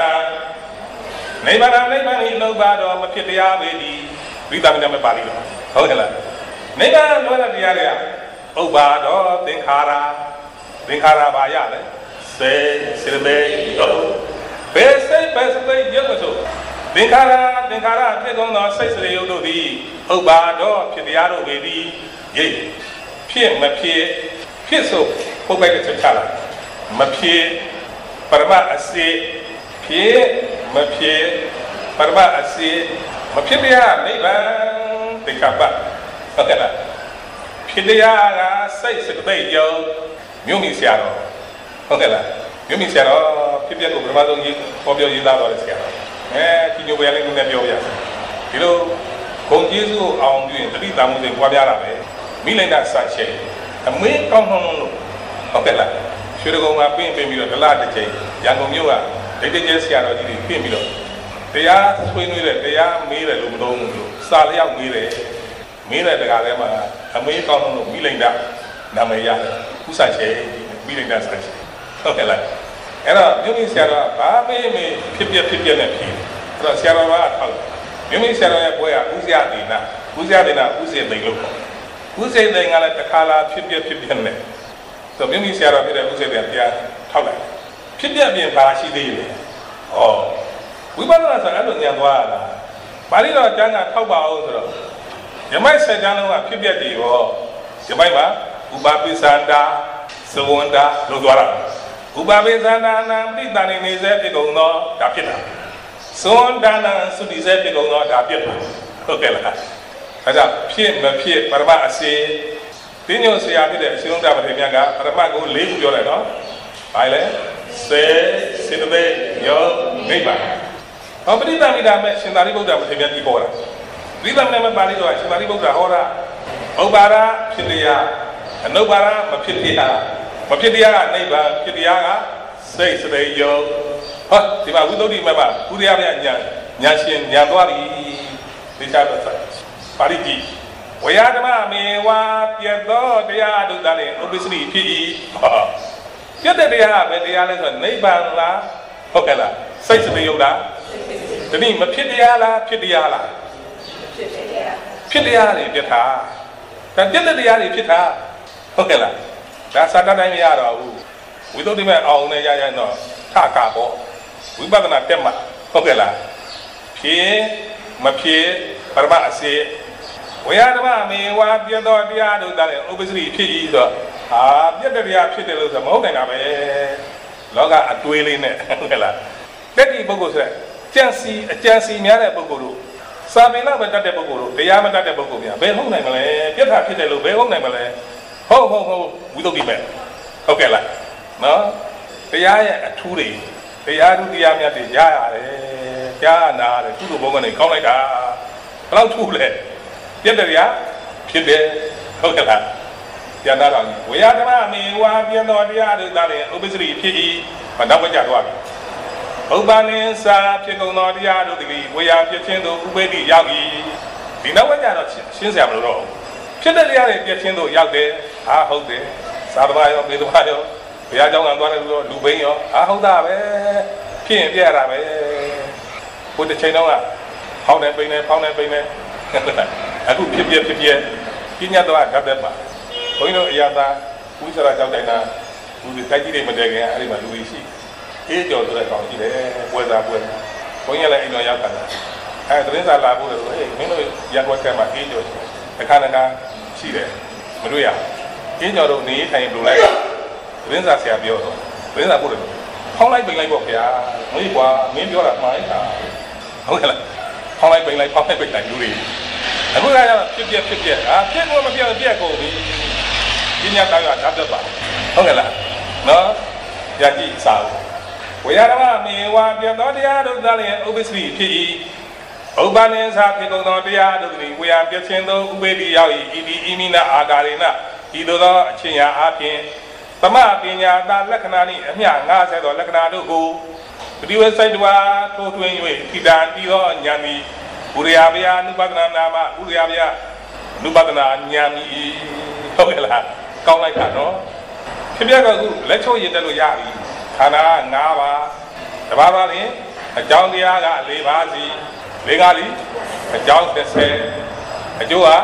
နိဗ္ဗာန်ဤအနုပါတော့မဖြစ်တရားပဲဒီဝိသမီနမပါဠိတော်ဟုတ်ကဲ့လားမနိဗ္ဗာန်လွယ်တဲ့တရားတွေကဥပ္ပါဒောသင်္ခါရဘာရလဲစေစိတ္တေယောဘယ်စိတ်ရုပ်မဆိုသင်္ခါရဖြစ်ကုန်သောစိတ်စိတ္တေယုတ်တို့သည်ဥပ္ပါဒောဖြစ်တရားတို့ပေသည်ရိပ်ဖြစ်မဖြစ်ဆိုပုပ္ပိုက်တဲ့ချက်ချလာမဖြစ်ပရမအစေဖြစ်မဖြစ်ပရမအစေမဖြစ်တရားနိဗ္ဗာန်သင်္ခါပဟုတ်ကဲ့လားဖြစ်တရားကစိတ်စကတိယုံမြို့မိဆရာတော်ဟုတ်ကဲ့လားမြို့မိဆရာတော်ဖြစ်ကိုပထမဆုံးကြီးပေါ်ပြောရေးသားတော်တဲ့ဆရာတော်ဒီညိုပဲလေးနည်းနည်းပြောပြဒီလိုဂုံကျေးဇူးအောင်ပြုရင်တတိတာမှုတွေပွားများတာပဲမိလိုက်တာဆက်ရှယ်အမင်းကောင်းလို့ဟုတ်ကဲ့လားရွှေတကုံမှာပင့်ပြီးတော့ဒလတစ်ချိန်ရန်ကုန်မြို့ကဒိတ်တဲဆရာတော်ကြီးတွေပြင်ပြီးတော့တရားဆွေးနွေးတယ်တရားမေးတယ်လို့မသုံးဘူးလို့စာလျောက်မေးတယ်တကားထဲမှာအမေးကောင်းလို့မိလိုက်တာနာမည်ရတယ်ဥဆိုင်ရှယ်မိလိုက်တာဆိုင်ရှယ်ဟုတ်ကဲ့လားအဲ့တော့မြို့မိဆရာတော်ကဘာမေးဖြစ်နဲ့ဖြေအဲ့တော့ဆရာတော်ကထောက်မြို့မိဆရာတော်ရဲ့ဘွဲကဥဇယဒေနာဥဇယသိမ့်လို့ခေါ်ဥဇယသိမ့်ကလည်းတခါလာဖြစ်နဲ့ဆိုမြို့မိဆရာတော်ဖြစ်တဲ့ဥဇယသိမ့်တရားထောက်လိုက်ဖြစ်ပြင်ဘာရှိသေးလဲဝိပဿနာဆိုအဲ့လိုဉာဏ်သွားတာပါဠိတော်ကျမ်းကထောက်ပါအောင်ဆိုတော့ယမိုက်ဆက်ကျမ်းလုံးကဖြစ်တွေရောယမိုက်မှာဥပပိသန္တာသဝန္တာလို့သွားတာဥပပိသန္တာနာပဋိသန္ဓေနေစေဖြစ်ကုန်သောဒါဖြစ်တာသဝန္တာနာသုတိစေဖြစ်ကုန်သောဒါဖြစ်တာဟုတ်ကဲ့လားဒါကြောင့်ဖြစ်မဖြစ်ပရမအစေသင်္ညောဆရာဖြစ်တဲ့အရှင်ဥဒ္ဒပတိမြတ်ကပရမကို၄ခုပြောလိုက်နော်ဘာလဲစေစိတ္တေယောနိဗ္ဗာန်ဟောပဋိသမိတာမဲ့ရှင်သာရိပုတ္တပတိမြတ်ကြီးပေါ်တာပဋိသမိတာမဲ့ပါဠိတော်ကရှင်သာရိပုတ္တဟောတာဥပ္ပါဒဖြစ်တရားအနုပ္ပါဒမဖြစ်တရားကနိဗ္ဗာန်ဖြစ်တရားကစိတ်စရိယုတ်ဟောဒီမှာဝိသုဒ္ဓိမမှာကုရိယဗျညာရှင်ညာသွားပြီဒီချတော့ပါဠိကြီးဝေယဓမ္မမေဝပြတ်သောတရားတို့တည်းဥပ္ပစ္စရိဖြစ်၏ပြတ်တဲ့တရားကဘယ်တရားလဲဆိုတော့နိဗ္ဗာန်လားဟုတ်ကဲ့လားစိတ်စရိယုတ်လားဒီနေ့မဖြစ်တရားလားဖြစ်တရားလားဖြစ်တရားတွေပြတ်တာဒါပြတ်တဲ့တရားတွေဖြစ်တာဟုတ်ကဲ့လားဒါစာတတ်တိုင်းမရတော့ဘူးဝိသုဒ္ဓိမဲ့အောင်နဲ့ရတော့ထကာပေါ့ဝိပဿနာတက်မှာဟုတ်ကဲ့လားဖြစ်မဖြစ်ပရမအစေဝေယဓမ္မမေဝပြတ်သောတရားတို့တည်းဥပ္ပစ္စရိဖြစ်၏ဆိုပြတ်တဲ့တရားဖြစ်တယ်လို့ဆိုမဟုတ်နိုင်တာပဲလောကအတွေးလေးနဲ့ဟုတ်ကဲ့လားတက်ဒီပုဂ္ဂိုလ်ဆိုအကျံစီများတဲ့ပုဂ္ဂိုလ်တို့စာပေလောက်ပဲတတ်တဲ့ပုဂ္ဂိုလ်တို့တရားမတတ်တဲ့ပုဂ္ဂိုလ်များဘယ်ဟုတ်နိုင်မလဲပြတ်တာဖြစ်တယ်လို့ဘယ်ဟုတ်နိုင်မလဲဟုတ်ဝိသုဒ္ဓိမဲ့ဟုတ်ကဲ့လားနော်တရားရဲ့အထူးတွေတရားသူတရားမြတ်တွေရရတယ်ကြားနာရတယ်သူ့လိုဘုံကနေကောင်းလိုက်တာဘယ်လောက်ထူးလဲပြတ်တယ်ဗျာဖြစ်တယ်ဟုတ်ကဲ့လားကျန်တာတော့ဝေယဓမ္မမေဝပြတ်တော်တရားတို့တည်းဥပ္ပစ္စရိဖြစ်၏နောက်ပဲကြသွားပြီဥပ္ပနိသဖြစ်ကုန်သောတရားတို့သည်ဝေယဖြစ်ခြင်းသို့ဥပ္ပေတိရောက်၏ဒီနောက်ပဲကြတော့ရှင်းစရာမလိုတော့ဖြစ်တဲ့တရားတွေပြည့်ချင်းသို့ရောက်တယ်ဟုတ်တယ်သာသမာရောမေတ္တာရောဘုရားကျောင်းကသွားတယ်လို့လူဘိန်းရောဟုတ်တာပဲဖြစ်ရင်ပြရတာပဲဘုတစ်ချိန်တော့ကဖောင်းနေပိန်းနေအခုဖြစ်ပညာတော်ကဓာတ်သက်ပါဘုန်းကြီးတို့အရာသာဥစ္စာကြောက်တိုင်းတာလူတွေတိုက်ကြည့်နေမတည်ခင်အဲ့ဒီမှာလူတွေရှိအေးကြော်ဆိုတဲ့ကောင်ရှိတယ်ပွဲစားဘုန်းကြီးလည်းအိမ်တော်ရောက်တာသတင်းစာလာဖို့လို့မင်းတို့ရက်ွက်ကဲမှာအေးကြော်အခါရှိတယ်မတွေ့ရအင်းကြော်တို့နေထိုင်လို့လိုက်သတင်းစာဆရာပြောတော့သတင်းစာပို့တယ်ဖောင်းလိုက်ပိန်လိုက်ပေါ့ခင်ဗျာမင်းကွာမင်းပြောတာမှားတာဟုတ်ကဲ့လားဖောင်းလိုက်ပိန်လိုက်လူတွေအခုကကျတော့ဖြစ်ဖြစ်ဖြစ်လို့မဖြစ်ပြက်ကုန်ပြီပညာတော်ကဓာတ်သက်ပါဟုတ်ကဲ့လားနော်ညကြည့်စာဝေယဓမ္မမေဝပြတ်သောတရားတို့သာလျှင်ဥပ္ပစ္စရိဖြစ်၏ဥပ္ပနိသဖြစ်ကုန်သောတရားတို့သည်ဝေယပြည့်ခြင်းသောဥပေတိရောက်၏ဤဒီဣမိနာအာကာရေနဤသို့သောအချင်းရာအပြင်သမပညာသာလက္ခဏာနှင့်အမျှ50သောလက္ခဏာတို့ကိုပတိဝစိတ်တော်ထိုးထွင်း၍ခိတာတီသောဉာဏ်သည်ဥရိယဗျာနုပဒနာနာမဥရိယဗျာနုပဒနာဉာဏ်ဤဟုတ်ကဲ့လားကောင်းလိုက်တာနော်ဖြစ်ပြကအခုလက်ချုပ်ရည်တက်လို့ရပြီခန္ဓာ5ပါးတပါးပါးရင်အကြောင်းတရားက4ပါးစီ၄-5လီအကြောင်း30အကျိုးက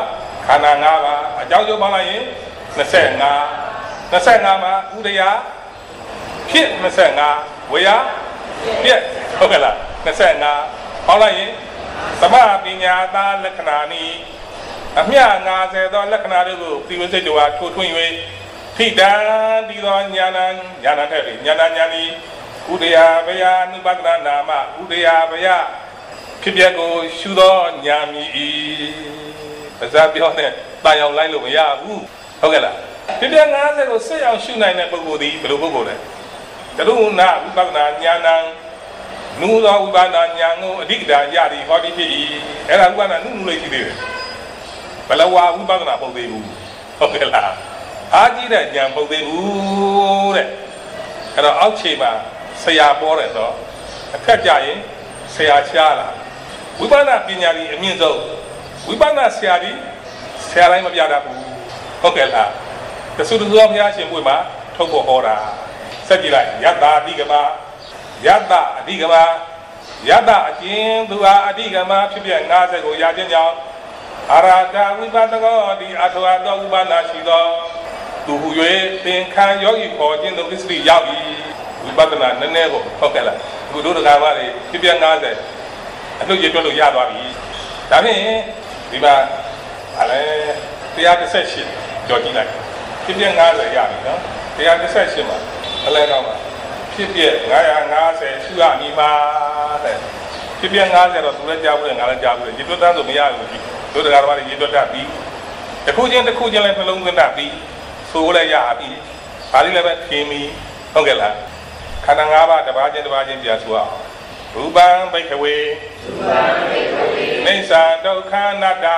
ခန္ဓာ၅ပါးအကြောင်းကျိုးပေါင်းလိုက်ရင်25မှာဥဒရာဖြစ်25ဝေယပြည့်ဟုတ်ကဲ့လား25ပေါင်းလိုက်ရင်သမပညာသာလက္ခဏာနီအမြ50သောလက္ခဏာတို့ကိုဒီဝစိတ်တို့ဟာထိုးထွင်း၍ထိတံဒီသောညာဏတဲ့ပြီညာဏီဥဒရာဘယအနုပဒနာနာမဥဒရာဘယဖြစ်ပျက်ကိုရှုသောညာမီဤပါဇာပြောနဲ့တာယောင်လိုက်လို့မရဘူးဟုတ်ကဲ့လားဖြစ်ပျက်50ကိုစိတ်အောင်ရှုနိုင်တဲ့ပုဂ္ဂိုလ်ဒီဘယ်လိုပုဂ္ဂိုလ်လဲကရုဏာဥပဒနာညာဏနုသောဥပဒနာညာကိုအဓိကတာရသည်ဟောဒီဖြစ်၏အဲ့ဒါဥပဒနာနုလေးရှိသေးတယ်ဘလဝဥပဒနာပုတ်သေးဘူးဟုတ်ကဲ့လားအားကြီးတဲ့ဉာဏ်ပုတ်သေးဘူးတဲ့အဲ့တော့အောက်ခြေမှာဆရာပေါ်တယ်ဆိုအခက်ကြရင်ဆရာရှားလာဝိပဿနာပညာကြီးအမြင့်ဆုံးဝိပဿနာဆရာကြီးဆရာတိုင်းမပြတတ်ဘူးဟုတ်ကဲ့လားတဆူတူသောဘုရားရှင်ဘုရားမှာထုတ်ဖို့ဟောတာစက်ကြည့်လိုက်ယတ္တာအဓိကမယတ္တအဓိကမယတ္တအကျဉ်သူဟာအဓိကမဖြစ်ပြ50ကိုရခြင်းကြောင့်အာရတာဝိပဿကောဒီအထောအတော်ဥပနာရှိသောသူဟူ၍သင်္ခါယောဂီခေါ်ခြင်းတို့ပစ္စည်းရောက်၏ဝိပဿနာနည်းနည်းကိုဟုတ်ကဲ့လားအခုတို့တရားမတွေဖြစ်ပြ50အလုပ်ရတွက်လို့ရသွားပြီဒါဖြင့်ဒီမှာ118ကြော်ကြည့်လိုက်ဖြစ်ပြ50ရပြီနော်118မှာအလဲတော့မှာဖြစ်ပြ950ရှုရမည်မှာတဲ့ဖြစ်ပြ50တော့သူလည်းကြားဘူးငါလည်းကြားဘူးရေတွက်တန်းဆိုမရဘူးတို့တရားတော်တွေရေတွက်တတ်ပြီးတစ်ခုချင်းလည်းနှလုံးသွင်းတတ်ပြီးဆိုလည်းရပြီဒါလေးလည်းပဲထင်ပြီးဟုတ်ကဲ့လားခန္ဓာ၅ပါးတစ်ပါးချင်းပြန်ဆိုအောင်ရူပံဘိက္ခဝေနိစ္စဒုက္ခအနတ္တ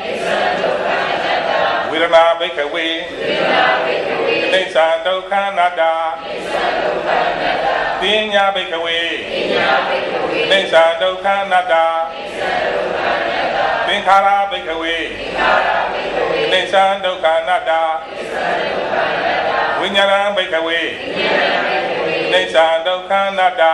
ဝေဒနာဘိက္ခဝေနိစ္စဒုက္ခအနတ္တပညာဘိက္ခဝေနိစ္စဒုက္ခအနတ္တသင်္ခါရဘိက္ခဝေနိစ္စဒုက္ခအနတ္တဝိညာဏဘိက္ခဝေနိစ္စဒုက္ခအနတ္တ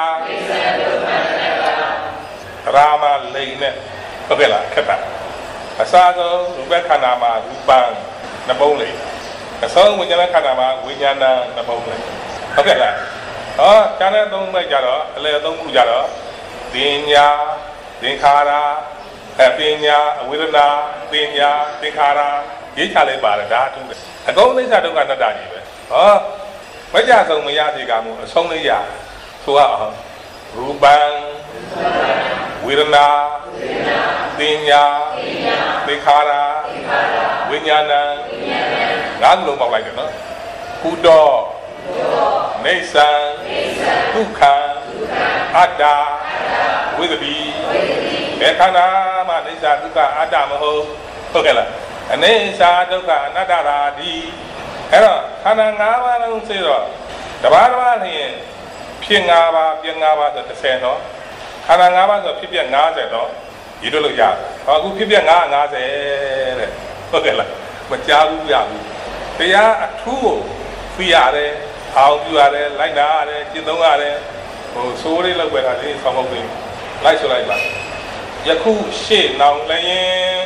ရာမလိန်နဲ့ဟုတ်ကဲ့လားခက်တာအစားဆုံးရူပခန္ဓာမှာရူပံနှစ်ပုံးလေအဆုံးဝိညာဏခန္ဓာမှာဝိညာဏနှစ်ပုံးလေဟုတ်ကဲ့လားဟောကျန်တဲ့သုံးပဲကြတော့အလယ်သုံးခုကြတော့ပညာသင်္ခါရပညာအဝေဒနာပညာသင်္ခါရရေးချလိုက်ပါတယ်ဒါအထူးပဲအကုန်နိစ္စဒုက္ခအနတ္တကြီးပဲဟောမကြဆုံးမရသေးကမှုအဆုံးလေးရဆိုအောင်ရူပံဝေဒနာပညာသင်္ခါရဝိညာဏငါးခုလုံးပေါက်လိုက်တယ်နော်ကုတောနေသံဒုက္ခအတ္တဝိသတိဘယ်ခန္ဓာမှာနေသဒုက္ခအတ္တမဟုတ်ဟုတ်ကဲ့လားအနေသဒုက္ခအနတ္တရာဒီအဲ့တော့ခန္ဓာ၅ပါးလုံးသိတော့တဘာလျင်ဖြစ်၅ပါးပြ၅ပါးဆို30တော့ခန္ဓာ၅ပါးဆိုဖြစ်ပြ50တော့ရည်တွက်လို့ရတယ်အခုဖြစ်ပြ50တဲ့ဟုတ်ကဲ့လားမကြားဘူးရဘူးတရားအထူးကိုသိရတယ်အောင်ပြရတယ်လိုက်နာရတယ်ကျင့်သုံးရတယ်ဟိုဆိုးလေးလောက်ပဲတာလေးဆောင်းမုတ်ပြီးလိုက်ဆိုလိုက်ပါယခုရှေ့နောင်လည်း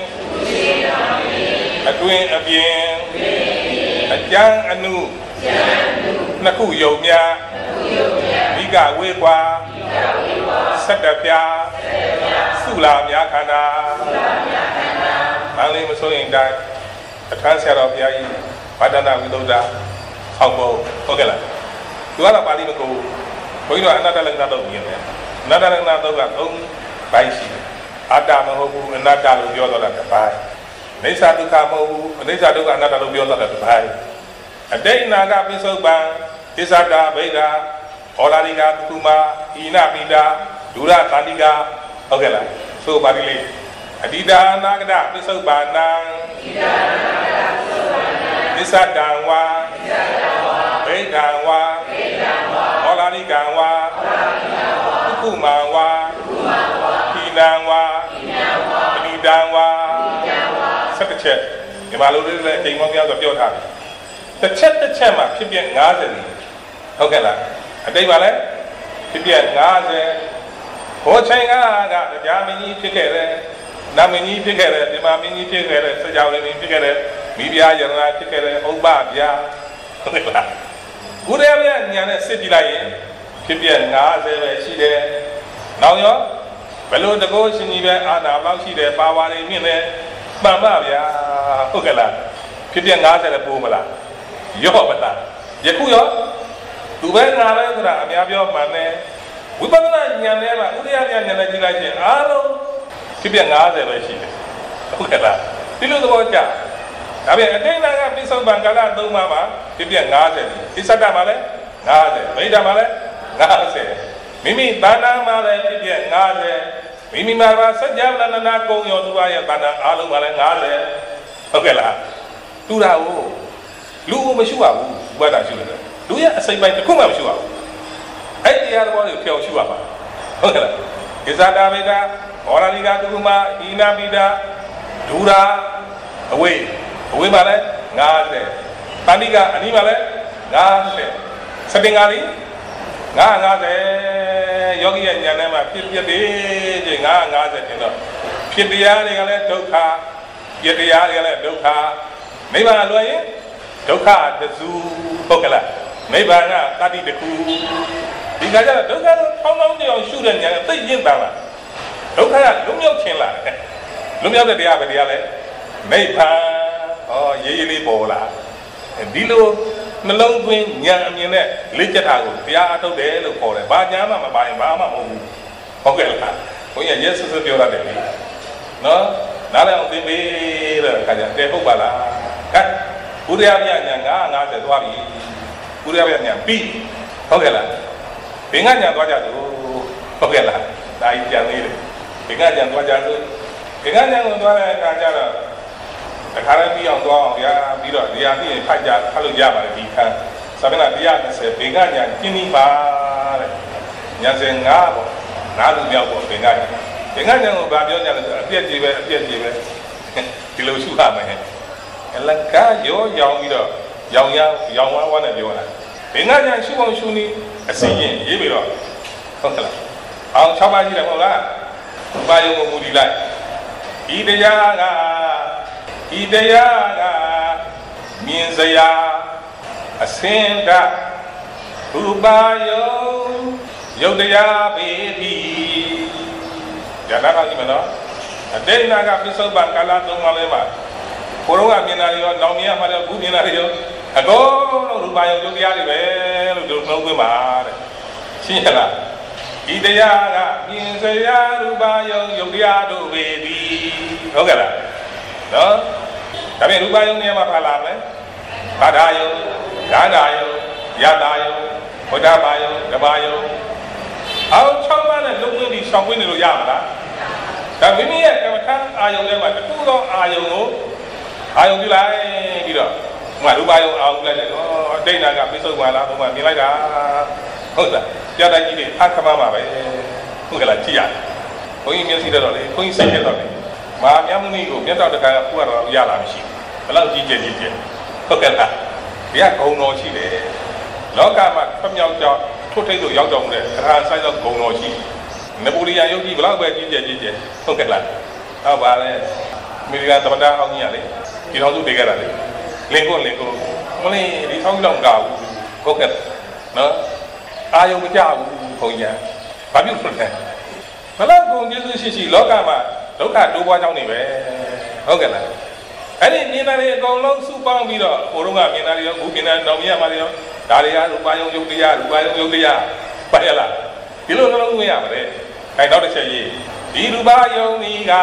အတွင်အပြင်အကျမ်းအနုနှစ်ခုယုံများမိကဝေကွာဆက်တပြားစုလာများခန္ဓာမန္လေးမစိုးရင်တိုင်းအထမ်းဆရာတော်ဘုရားကြီးဗဒနာဝိသုဒ္ဓအောင်ဖို့ဟုတ်ကဲ့လားသူကတော့ပါဠိမကိုဘုန်းကြီးတို့အနတ္တလက္ခဏာတော့မြင်တယ်အနတ္တလက္ခဏာတော့က3ပိုင်းရှိတယ်အတ္တမဟုတ်ဘူးအနတ္တလို့ပြောတော့တာတစ်ပိုင်းအိစ္ဆဒုက္ခမဟုတ်ဘူးအိစ္ဆဒုက္ခအနတ္တလို့ပြောတော့တာတစ်ပိုင်းအတိတ်အနာကပိစုပံဣစ္ဆတာဗိဒာဟောလာရိကသုမာဣနပိတာဒုရသန္တိကဟုတ်ကဲ့လားဆိုပါဠိလေးအတိတာအနာဂတပိစုပန္နံဣစ္ဆတံဝါဗိဒံဝါဟောလာရိကံဝါသုမံဝါဣနံဝါအတိတံဝါ17ချက်ဒီမှာလို့လည်းအချိန်ပေါင်းများစွာပြောထားတယ်တစ်ချက်မှာဖြစ်ပြ50နေဟုတ်ကဲ့လားအတိတ်ပါလဲဖြစ်ပြ50ဟောချိန်ကတရားမင်းကြီးဖြစ်ခဲ့တယ်နာမည်ကြီးဖြစ်ခဲ့တယ်ဒီမှာမင်းကြီးဖြစ်ခဲ့တယ်စကြဝဠာဖြစ်ခဲ့တယ်မိဖုရားယရနာဖြစ်ခဲ့တယ်ဥပ္ပဗျာဟုတ်ကဲ့လားဘုရားမြတ်ညာနဲ့စစ်ကြည့်လိုက်ရင်ဖြစ်ပြ90ပဲရှိတယ်နောက်ရောဘယ်လိုတကောရှင်ကြီးပဲအာနာဘလောက်ရှိတယ်ပါဝါတွေမြင့်တယ်မှန်ပါဗျာဟုတ်ကဲ့လားဖြစ်ပြ90လည်းပိုးမလားရော့မလားယခုရောသူပဲငါပဲဆိုတာအများပြောမှန်တယ်ဝိပဿနာဉာဏ်နဲ့ပါဥဒယဉာဏ်နဲ့ကြည့်လိုက်ရင်အားလုံးဖြစ်ပြ90ပဲရှိတယ်ဟုတ်ကဲ့လားဒီလိုသဘောကျဒါပြန်အတိတ်ကပိဿုပံကာလ3ပါးမှာဖြစ်ပြ90ဣစ္ဆဒမှာလည်း90ဗိဓာမှာလည်း90မိမိဘာနာမှာလည်းဖြစ်ပြ90မိမိမှာစัจ java လနာကုံရောသူရဲ့ဘာနာအားလုံးမှာလည်း90ဟုတ်ကဲ့လားတူတာကိုလူကိုမရှိပါဘူးဘုရားရှိတယ်လူရဲ့အစိမ့်ပိုင်းတစ်ခုမှမရှိပါဘူးအဲ့ဒီတရားတော်ကိုဖျော်ရှိပါမှာဟုတ်ကဲ့လားဣဇာတာဝေကဟောရာလိကတုကုမဟိနာပိတာဒူရာအဝေးမှာလည်း90တဏိကအနီးမှာလည်း90စတင်္ဂါလီ90ယောဂီရဲ့ဉာဏ်ထဲမှာဖြစ်တယ်ချင်း90တင်တော့ဖြစ်တရားတွေကလည်းဒုက္ခပြတရားတွေကလည်းဒုက္ခနိဗ္ဗာန်လွယ်ရင်ဒုက္ခတစုဟုတ်ကဲ့လားနိဗ္ဗာန်ကတတိတခုဒီကကြတော့ဒုက္ခတော့ထောင်းထောင်းကြောင်ရှုတဲ့ဉာဏ်ကသိကျင့်တာလားဒုက္ခကလွတ်မြောက်ခြင်းလားလွတ်မြောက်တဲ့တရားပဲတရားလဲနိဗ္ဗာန်ရေးရေးလေးပေါ်လာဒီလိုနှလုံးသွင်းဉာဏ်အမြင်နဲ့လေ့ကျက်တာကိုတရားအထုတ်တယ်လို့ခေါ်တယ်ဘာဉာဏ်မှမပါရင်ဘာမှမဟုတ်ဘူးဟုတ်ကဲ့လားဘုန်းကြီးရဲဆွဆွပြောရတယ်လေနော်နားလည်အောင်သင်ပေးတဲ့အခါကျတဲ့ဟုတ်ပါလားဟဲ့ဘုရားမြတ်ဉာဏ်90သွားပြီဘုရားမြတ်ဉာဏ်ပြီးဟုတ်ကဲ့လားဘင်္ဂဉာဏ်သွားကြသူဟုတ်ကဲ့လားဒါကြီးကြံသေးတယ်ဘင်္ဂဉာဏ်သွားကြသူဘင်္ဂဉာဏ်ကိုသွားတဲ့အခါကျတော့တခါလည်းပြီးအောင်သွားအောင်ဗျာပြီးတော့ဒီဟာပြီးရင်ဖတ်လို့ရပါတယ်ဒီခန်းသာမဏေ120ဘင်္ဂဉာဏ်ကျင်းပြီးပါတဲ့ဉာဏ်စဉ်5ပေါ့5လူမြောက်ပေါ့ဘင်္ဂဉာဏ်ကိုဗာပြောကြတယ်ဆိုအပြည့်ကြီးပဲဒီလိုရှုရမယ်အလကားရောရောင်ပြီးတော့ရောင်ဝါးနဲ့ပြောတာဘင်္ဂဉာဏ်ရှုအောင်ရှုနေအစီရင်ရေးပြီးတော့ဟုတ်ကဲ့လားအောင်6ပါးရှိတယ်မဟုတ်လားဘာယုံကိုမူတည်လိုက်ဤတရားကမြင်စရာအစင်ကရူပါယုံရုပ်တရားပေပြီဉာဏ်နာကြည့်မနော်အတိတ်ကပိဿုပံကာလ3ပါးလဲမှာကိုရောကမြင်တာရောနောင်မြင်ရမှာရောဘူးမြင်တာရောအကုန်လုံးရူပါယုံရုပ်တရားတွေပဲလို့တို့နှုတ်သွင်းပါတဲ့ရှင်းရလားဤတရားကမြင်စရာရူပါယုံရုပ်တရားတို့ပေပြီဟုတ်ကဲ့လားနော်ဒါပြန်ရူပါယုံနေရာမှာပါလာမယ်ဘာသာယုံဒါနာယုံယတာယုံဘုဒ္ဓဘာယုံဓမ္မယုံအောင်6ပါးနဲ့လုံးဝပြီးရှောင်ခွင့်နေလို့ရမလားဒါမိမိရဲ့ကမ္မထာအာယုံထဲမှာတခုသောအာယုံကိုအာယုံပြလိုက်ပြီးတော့ရူပါယုံအာယုံပြလိုက်တယ်အတိတ်ကပိဿုပံလားဘုံကမြင်လိုက်တာဟုတ်လားပြတ်တိုင်းကြီးတွေအခမမှာပဲဟုတ်ကဲ့လားကြည့်ရတယ်ဘုန်းကြီးမျက်စိတော့လေဘုန်းကြီးစိတ်ရတော့လေမဟာမြတ်မုနိကိုမျက်တောက်တခါကပူရတော့ရလာမရှိဘူးဘယ်လောက်ကြီးကျယ်ဟုတ်ကဲ့လားဒီကဂုံတော်ရှိတယ်လောကမှာဖျောက်ကြောက်ထွတ်ထိပ်လို့ရောက်တော်မူတဲ့အခါဆိုင်တော့ဂုံတော်ရှိနပူလီယန်ယုတ်ကြီးဘယ်လောက်ပဲကြီးကျယ်ဟုတ်ကဲ့လားဟောပါလေအမေရိကန်သမ္မတအောင်ကြီးရလေဒီတော်စုတည်ခဲ့တာလေလင်ကွန်းမလေးဒီဆောင်းလောင်ကဟုတ်ကဲ့နော်အာယုံမကြဘူးဘုံညာဘာဖြစ်လို့လဲဘလောက်ဂုံကျေးဇူးရှိလောကမှာဒုက္ခတိုးပွားကြောင်းနေပဲဟုတ်ကဲ့လားအဲ့ဒီမြင်တာတွေအကုန်လုံးစုပေါင်းပြီးတော့ကိုတော့ကမြင်တာတွေရောအခုမြင်တာတော်မြတ်မှာတွေရောဒါတွေကရူပါယုံယုတ်တရားပါရလားဒီလိုနှလုံးသွင်းရပါလေခိုင်တော့တစ်ချက်ရေးဒီရူပါယုံဤက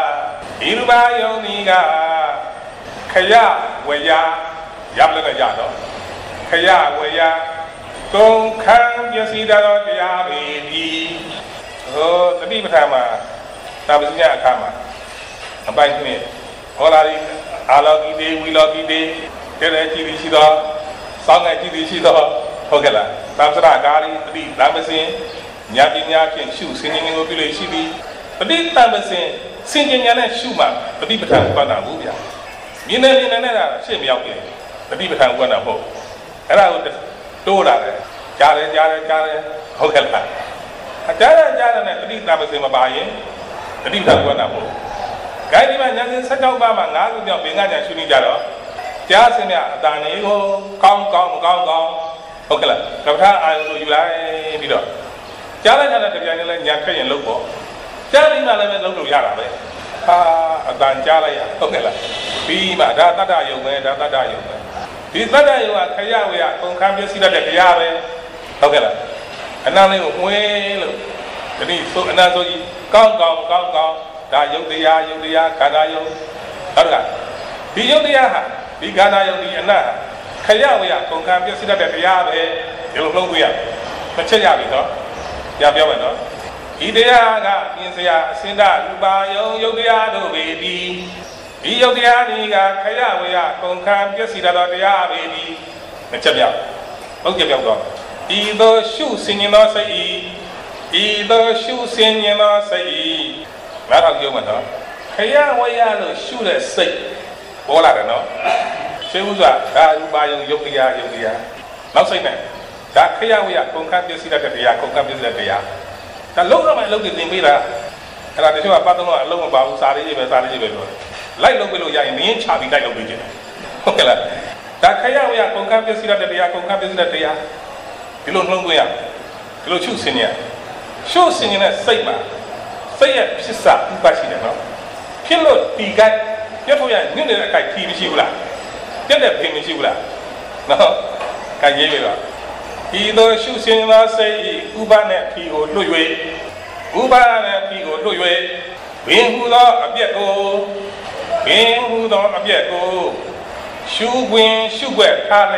ခရဝေယရပ်လည်းရတော့ခရဝေယကုန်ခံပစ္စည်းတော်တရားပေပြီဟောတတိပဋ္ဌာန်မှာသာပညအခါမှာအပိုင်းနှစ်ဟောလာဒီအာလောကိတေဝီလောကိတေတဲ့ကြည့်ပြီးရှိတော့စောင်းငယ်ကြည့်ပြီးရှိတော့ဟုတ်ကဲ့လားသံစရကာရီတတိလမ်းမစင်ညာပညာဖြင့်ရှုစင်ဉ္ဇဉ်ကိုပြုလို့ရှိပြီးတတိတံမစင်စင်ဉ္ဇဉ်နဲ့ရှုမှတတိပဋ္ဌာန်ဥပဒနာဘူးဗျာမြင်နေတာရှေ့မရောက်ခင်တတိပဋ္ဌာန်ဥပဒနာမဟုတ်အဲ့ဒါကိုတိုးလာတယ်ကြားတယ်ဟုတ်ကဲ့လားကြားတယ်နဲ့တတိတံမစင်မပါရင်တတိပဋ္ဌာန်ဥပဒနာမဟုတ် cái đi mà nhà sinh sát trong ba mà ngã cũng nhau bị ngã nhà suy nghĩ ra đó giá sinh nhà đàn này con ok là gặp tha ai rồi lại đi đó giá lại là thực ra là nhà cái nhà lâu bộ giá đi mà lại lâu rồi ra là vậy đàn giá lại ok là vì mà đã dùng về đã dùng vì ta đã dùng cái giá về công khai biết xin là cái giá về ok là anh nào lấy một nguyên luôn cái này số anh nào rồi con đã dùng đi cả đã dùng đó là đi dùng đi đi cả đã dùng đi anh nào cái giá về công khai biết xin là cái giá về điều lâu về nó chết giá về đó giá béo về đó ý đấy à nhìn xem xin đã ba dùng đi đồ về đi đi dùng đi cái giá về công khai biết xin là cái giá về đi nó chết béo không chết béo đó ý đồ siêu sinh nó sẽ ý đồ siêu sinh nó sẽ ngã thằng yêu mình đó cái giá về rồi siêu là sẽ bỏ lại nó siêu rồi đã ba dùng đi nó sẽ này đã cái giá về công khai biết xin là cái giá công khai biết là cái giá ta lúc đó mày lúc thì tìm biết là cái là để cho bạn tôi nói lúc mà bảo xài đi về rồi lại lúc bây giờ mình chả bị đại lúc bây giờ ok là ta cái giá về công khai biết xin là cái giá công khai biết là cái giá cái lúc bây giờ cái lúc chú sinh này xây mà xây là biết sao cũng phải xin nó cái lúc thì cái nhất thôi là những người cái thì chịu là nhất là thì chịu là nó cái gì vậy ý đồ siêu sinh nó sẽ uba này thì có đối với uba này thì có đối với biến hữu đó áp dụng siêu quyền khá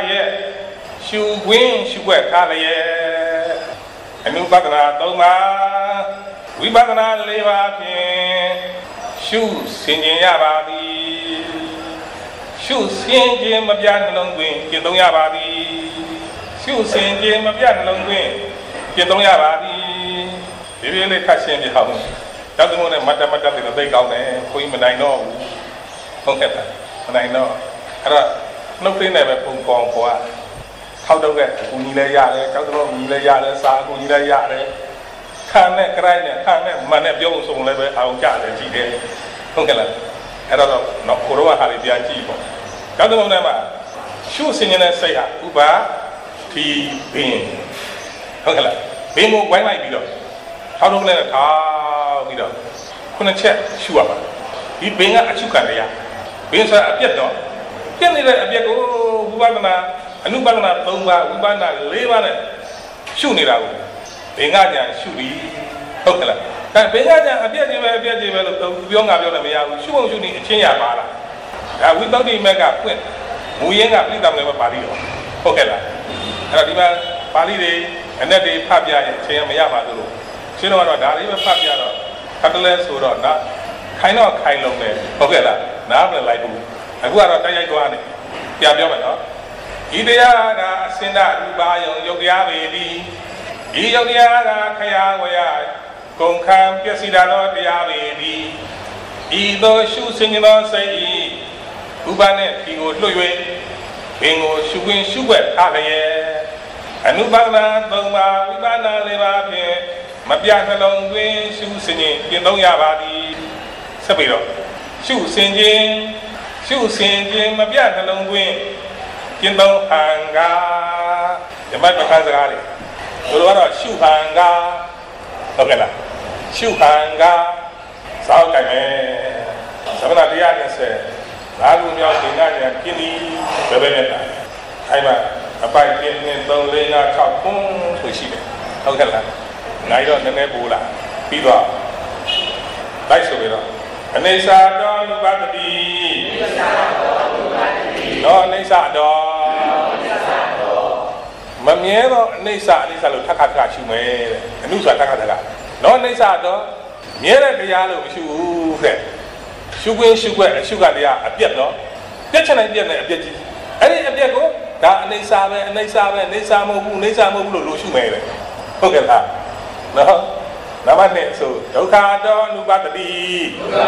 là anh bắt na đâu mà quý bắt na lấy ba phiền siêu sinh nhà ba đi siêu sinh mà biết lòng quyền kiến đông nhà ba đi siêu sinh mà biết lòng quyền kiến đông nhà ba đi vì vậy lấy khai sinh bị hỏng cháu tôi muốn này mắt thì nó tay cao này coi mình này nó không hết à mình này nó rồi lúc thế này phải cùng con qua thao đâu cái cũng như này đấy cháu tôi cũng như này đấy xa cũng như này đấy khăn này cái này khăn này mà này biểu sung lại với áo chả để chỉ để không cái là đó nó cố gắng hà đi tiền chỉ không cháu tôi này mà siêu sinh này xây à uba thì bình không cái là bình một quái này bị rồi thao đâu này là thao bị rồi con này chết siêu à thì bình á siêu cả đấy à bình sao biết đó biết này là biết có uba mà anh lúc ban đầu tông ba, ban đầu lấy ba này, siêu này đâu, bên ngay nhà siêu đi, ok là, cái bên ngay nhà biết gì vậy, biểu ngã biểu là mấy à, siêu này trên nhà bà là, à, quý tao đi mấy cái quên, mua yên ngã đi tao lấy mà bà đi rồi, ok là, rồi đi mà bà đi đi, anh ấy đi pháp gia trên nhà mấy à bà rồi, xin nó đã đi mà pháp gia rồi, cắt lên số rồi, nó khai lồng này, ok là, nó là lại đủ, anh vừa rồi cái gì đó này, nhà biểu mà đó. Ý đấy là sinh ra ba dùng giá về đi, ý dùng giá là khai về công khai biết sinh ra nó giá về đi, ý đó siêu sinh nó sẽ uba này thì có lôi về, bên ngô siêu quyền khá là anh uba na đông ba uba na lấy ba phía mà biết là lòng quyền siêu sinh kiến đông giá ba đi, sao vậy đó, siêu sinh mà biết là lòng quyền kiến đông hàng ga, để mai phải khai ra đi. Rồi đó siêu hàng ga, ok là siêu hàng ga, sao cái này, sao mà đi ăn sẽ, lá luôn nhau thì ngay nhà kia đi, về bên này, hay mà, bài kiến nên đông lên nhà chọn cũng thôi xí đấy, ok là, ngày đó nên bù là, bí đó, đại số đó, anh ấy sao đó lúc bắt đi, đó anh sao đó. Mà nhớ đó, này sao lúc thắc hạt chịu mày, anh nuôi sao thắc hạt nó này sao đó, nhớ là cái giá lúc siêu quyền cái gì à, biết đó, biết cho này biết gì, anh biết có, đã này sao mâu lulu siêu mày đấy, ok là, đó, nắm bắt này số, đâu cả đó lúc bắt đi,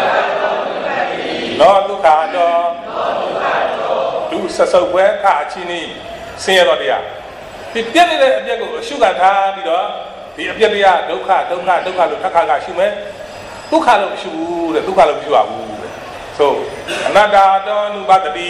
nó lúc cả đó, lúc sâu quá cả chi ni, xem rồi đi à. Thì biết đi đấy, biết của siêu cả tha đi đó, thì biết đi à, đâu khá lúc thắc hạt siêu mấy, lúc khá lúc siêu à, ဆိုအနတ္တတော်နုပတ္တိ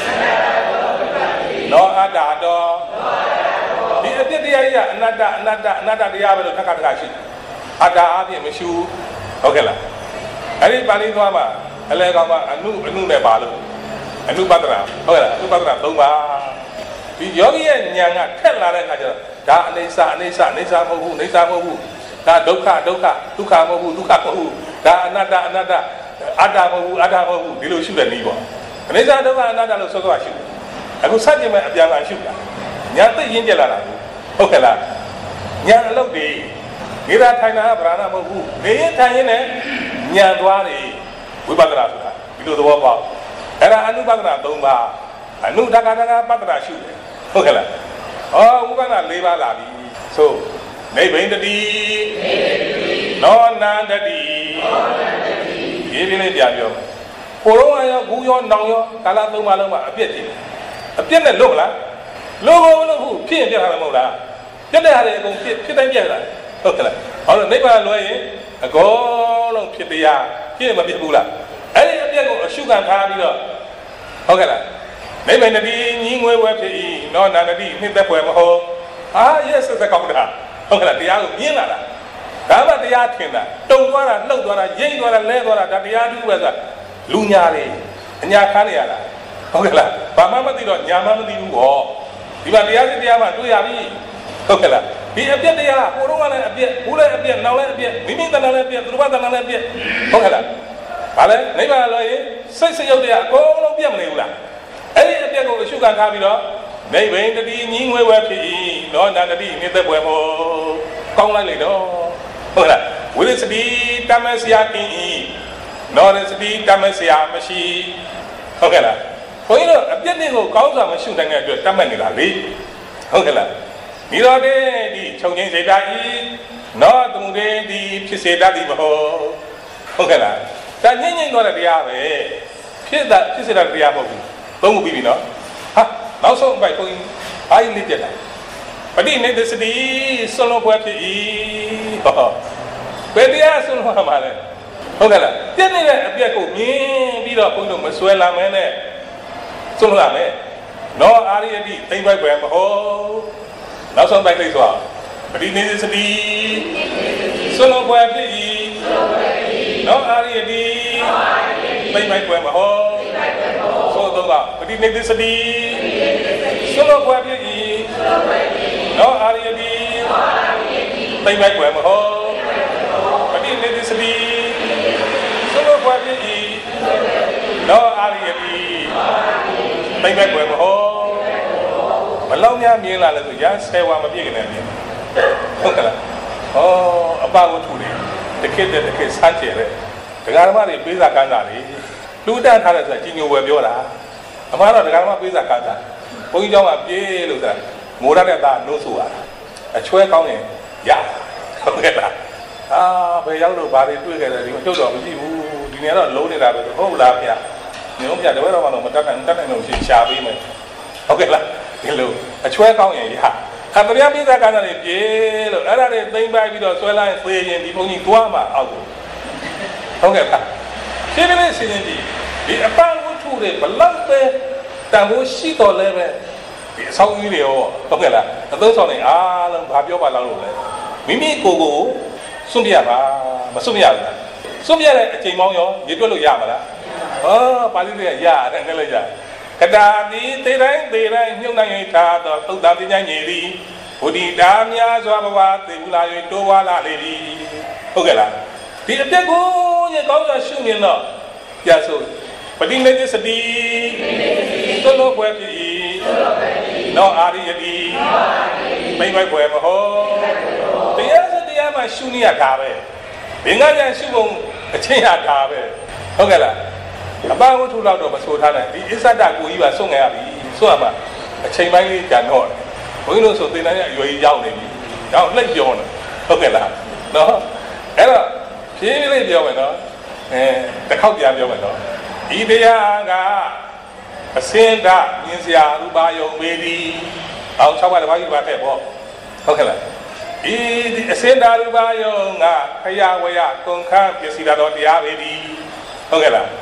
နောအတ္တတော်ဒီအပြစ်တရားကြီးကအနတ္တတရားပဲလို့ထပ်ခါရှိအတ္တအပြင်မရှိဘူးဟုတ်ကဲ့လားအဲ့ဒီပါဠိသွားမှာအလဲကောင်ကအနုနဲ့ပါလို့အနုပတ္တရာဟုတ်ကဲ့လားအနုပတ္တရာ၃ပါးဒီယောဂီရဲ့ဉာဏ်ကထက်လာတဲ့အခါကျတော့ဒါအနိစ္စမဟုတ်ဘူးဒါဒုက္ခဒုက္ခမဟုတ်ဘူးဒါအနတ္တအတ္တမဟုတ်ဘူးဒီလိုရှုတဲ့နည်းပေါ့အနိစ္စဒုက္ခအနတ္တလို့ဆိုတော့ရှုအခုစကြင်မဲ့အပြန်လာရှုတာညာသိရင်းကြလာတာဟုတ်ကဲ့လားညာအလုပ်တွေနေတာထိုင်တာဗราဏမဟုတ်ဘူးနေရင်ထိုင်ရင်လည်းညာသွားတယ်ဝိပဿနာဆိုတာဒီလိုသဘောပေါက်အဲ့ဒါအနုပဒနာ၃ပါးအနုတက္ကနာပတ္တရာရှုတယ်ဟုတ်ကဲ့လားဝိပဿနာ၄ပါးလာပြီဆိုနိဗ္ဗိန္တတိနောနန္တတိရေးပြလေးပြန်ပြောကိုယ်လုံးရောဂူရောနောင်ရောကာလ၃ပါးလုံးမှာအပြည့်တည်အပြည့်နဲ့လွတ်မလားလွတ်ဘူးဖြစ်ရင်ပြတ်တာမဟုတ်လားပြတ်တဲ့ဟာတွေအကုန်ဖြစ်တိုင်းပြတ်လာဟုတ်ကဲ့လားဟောလို့နိဗ္ဗာန်လွယ်ရင်အကုန်လုံးဖြစ်တရားဖြစ်ရင်မဖြစ်ဘူးလားအဲ့ဒီအပြည့်ကိုအရှုခံထားပြီးတော့ဟုတ်ကဲ့လားနိဗ္ဗာန်တည်းညီငွေဝဲဖြစ်၏နောနန္တတိနှစ်သက်ဖွယ်မဟုတ်yes စကောင်းတာဟုတ်ကဲ့လားတရားကိုမြင်လာတာဒါမှတရားထင်တာတုံသွားတာလှုပ်သွားတာရိမ့်သွားတာလဲသွားတာဒါတရားတူပဲဆိုတာလူညာတွေအညာခါနေရတာဟုတ်ကဲ့လားဘာမှမသိတော့ညာမှမသိဘူးဟောဒီမှာတရားစစ်တရားမှတွေ့ရပြီဟုတ်ကဲ့လားဒီအပြည့်တရားကိုတော့ကလည်းအပြည့်ဘူးလည်းအပြည့်နောက်လည်းအပြည့်မိမိတဏ္ဍာလည်းအပြည့်သူတို့ဘာတဏ္ဍာလည်းအပြည့်ဟုတ်ကဲ့လားဘာလဲနိဗ္ဗာန်လို့ရင်စိတ်စရုပ်တရားအကုန်လုံးပြတ်မနေဘူးလားအဲ့ဒီအပြည့်ကိုအရှုခံထားပြီးတော့နိဗ္ဗိန္တတိညီငွေဝဲဖြစ်၏နောနန္တတိနိသက်ပွဲမို့ကောင်းလိုက်လေတော့ဟုတ်လားဝိရစတိတမဆရာကင်း၏နောရစတိတမဆရာမရှိဟုတ်ကဲ့လားဘုန်းကြီးတို့အပြည့်တွေကိုကောင်းစွာမရှုနိုင်တဲ့အတွက်တတ်မှတ်နေတာလေဟုတ်ကဲ့လားဒီတော့ဒီခြုံငိမ့်စေတာဤနောသမှုတေဒီဖြစ်စေတတ်သည်မဟုတ်ကဲ့လားဒါညင်တော့တဲ့တရားပဲဖြစ်စေတဲ့တရားမဟုတ်ဘူးသုံးခုပြီးပြီနော်ဟာနောက်ဆုံးအပိုက်ဘုန်းကြီးအားကြီးလေးပြတာပဋိနိဒသတိဆွလုံးပွဲဖြစ်၏ဟောဘယ်တရားဆွလုံးမှာလဲဟုတ်ကဲ့လားပြည့်နေတဲ့အပြက်ကိုမြင်ပြီးတော့ဘုန်းကြီးတို့မဆွဲလာမဲနဲ့ဆွလုံးရမယ်နောအာရိယတိသိမ့်ပိုက်ပဲမဟုတ်နောက်ဆုံးပိုက်သိဆိုပဋိနိဒသတိဆွလုံးပွဲဖြစ်၏နောအာရိယတိသိမ့်ပိုက်ပဲမဟုတ်ဆိုတော့ပဋိနိဒသတိဆွလုံးပွဲဖြစ်၏နောအာရိယတိသိမ့်ပိုက်ပဲမဟုတ်ပဋိနိဒသတိဆွလုံးပွဲဖြစ်၏နောအာရိယတိသိမ့်ပိုက်ပဲမဟုတ်ဘလောက်များမြင်လာလဲဆိုရဆယ်ဝါမပြည့်ကနေမြင်ဟုတ်ကဲ့လားအပဝတ္ထုတွေတခစ်ဆန်းကျယ်တဲ့ဒကာဓမ္မတွေပေးစာကမ်းစာတွေလူတန်းထားတဲ့ဆိုတာကြီးညိုဝယ်ပြောတာအမှားတော့ဒကာဓမ္မပေးစာကမ်းစာဘုန်းကြီးเจ้าကပြေးလို့ဆိုတာမိုးရတဲ့သားနှုတ်ဆိုရတာအချွဲကောင်းရင်ရဟုတ်ကဲ့လားဘယ်ရောက်လို့ဘာတွေတွေ့ခဲ့တယ်ဒီမထုတ်တော့မရှိဘူးဒီနေရာတော့လုံးနေတာပဲဟုတ်လားဗျာညုံပြတပည့်တော်ကတော့မတတ်နိုင်လို့ရှာပေးမယ်ဟုတ်ကဲ့လားဒီလိုအချွဲကောင်းရင်ရတရားပိဿကဏ္ဍတွေပြေလို့အဲ့ဒါတွေသိမ့်ပိုက်ပြီးတော့ဆွဲလိုက်သေရင်ဒီဘုန်းကြီးသွားမှာအောက်ကိုဟုတ်ကဲ့လားရှင်းနေရှင်းနေဒီအပန်းဝတ္ထုတွေဘလောက်ပဲတန်ဖိုးရှိတော်လဲပဲဒီအဆောင်ကြီးတွေရောဟုတ်ကဲ့လားအသုံးဆောင်နေအားလုံးဘာပြောပါလောက်လို့လဲမိမိကိုယ်ကိုစွန့်ပြပါမစွန့်ပြဘူးလားစွန့်ပြတဲ့အချိန်ပေါင်းရောရေတွက်လို့ရမှာလားပါဠိတွေကရတယ်နဲ့လည်းရကတာတိသေတိုင်းညှုံနိုင်ရထားသောသုတ်တံပညာညေသည်ဘုဒ္ဓတာများစွာဘဝသေဘူးလာ၍တိုးဝါလာလေသည်ဟုတ်ကဲ့လားဒီအပြက်ကိုရေကောင်းစွာရှုမြင်တော့ပြဆိုပဋိနိဒသတိသုတ်လို့ပွဲဖြစ်၏နောအာရိယတိမိမ့်မိုက်ပွဲမဟုတ်တရားစတရားမှရှုနေရတာပဲဘင်္ဂညာရှုပုံအချင်းရတာပဲဟုတ်ကဲ့လားအပဝတ္ထုလောက်တော့မဆိုထားနိုင်ဒီအစ္ဆဒကိုကြီးပါဆုံးငယ်ရပြီဆိုရမှာအချိန်ပိုင်းလေးကြံတော့တယ်ဘုန်းကြီးတို့ဆိုသင်္นานရဲ့အရွယ်ကြီးရောက်နေပြီတော့လှိပ်ပြောနေဟုတ်ကဲ့လားနော်အဲ့တော့ဖြည်းဖြည်းလေးပြောမယ်နော်တစ်ခေါက်ပြန်ပြောမယ်နော်ဒီတရားကအစင်းဒမြင်စရာရူပါယုံမေဒီအောင်၆ပါးတစ်ပါးကြီးပါတဲ့ပေါ့ဟုတ်ကဲ့လားဒီအစင်းဒရူပါယုံကခရဝရကုန်ခန်းပစ္စည်းတော်တရားပဲဒီဟုတ်ကဲ့လား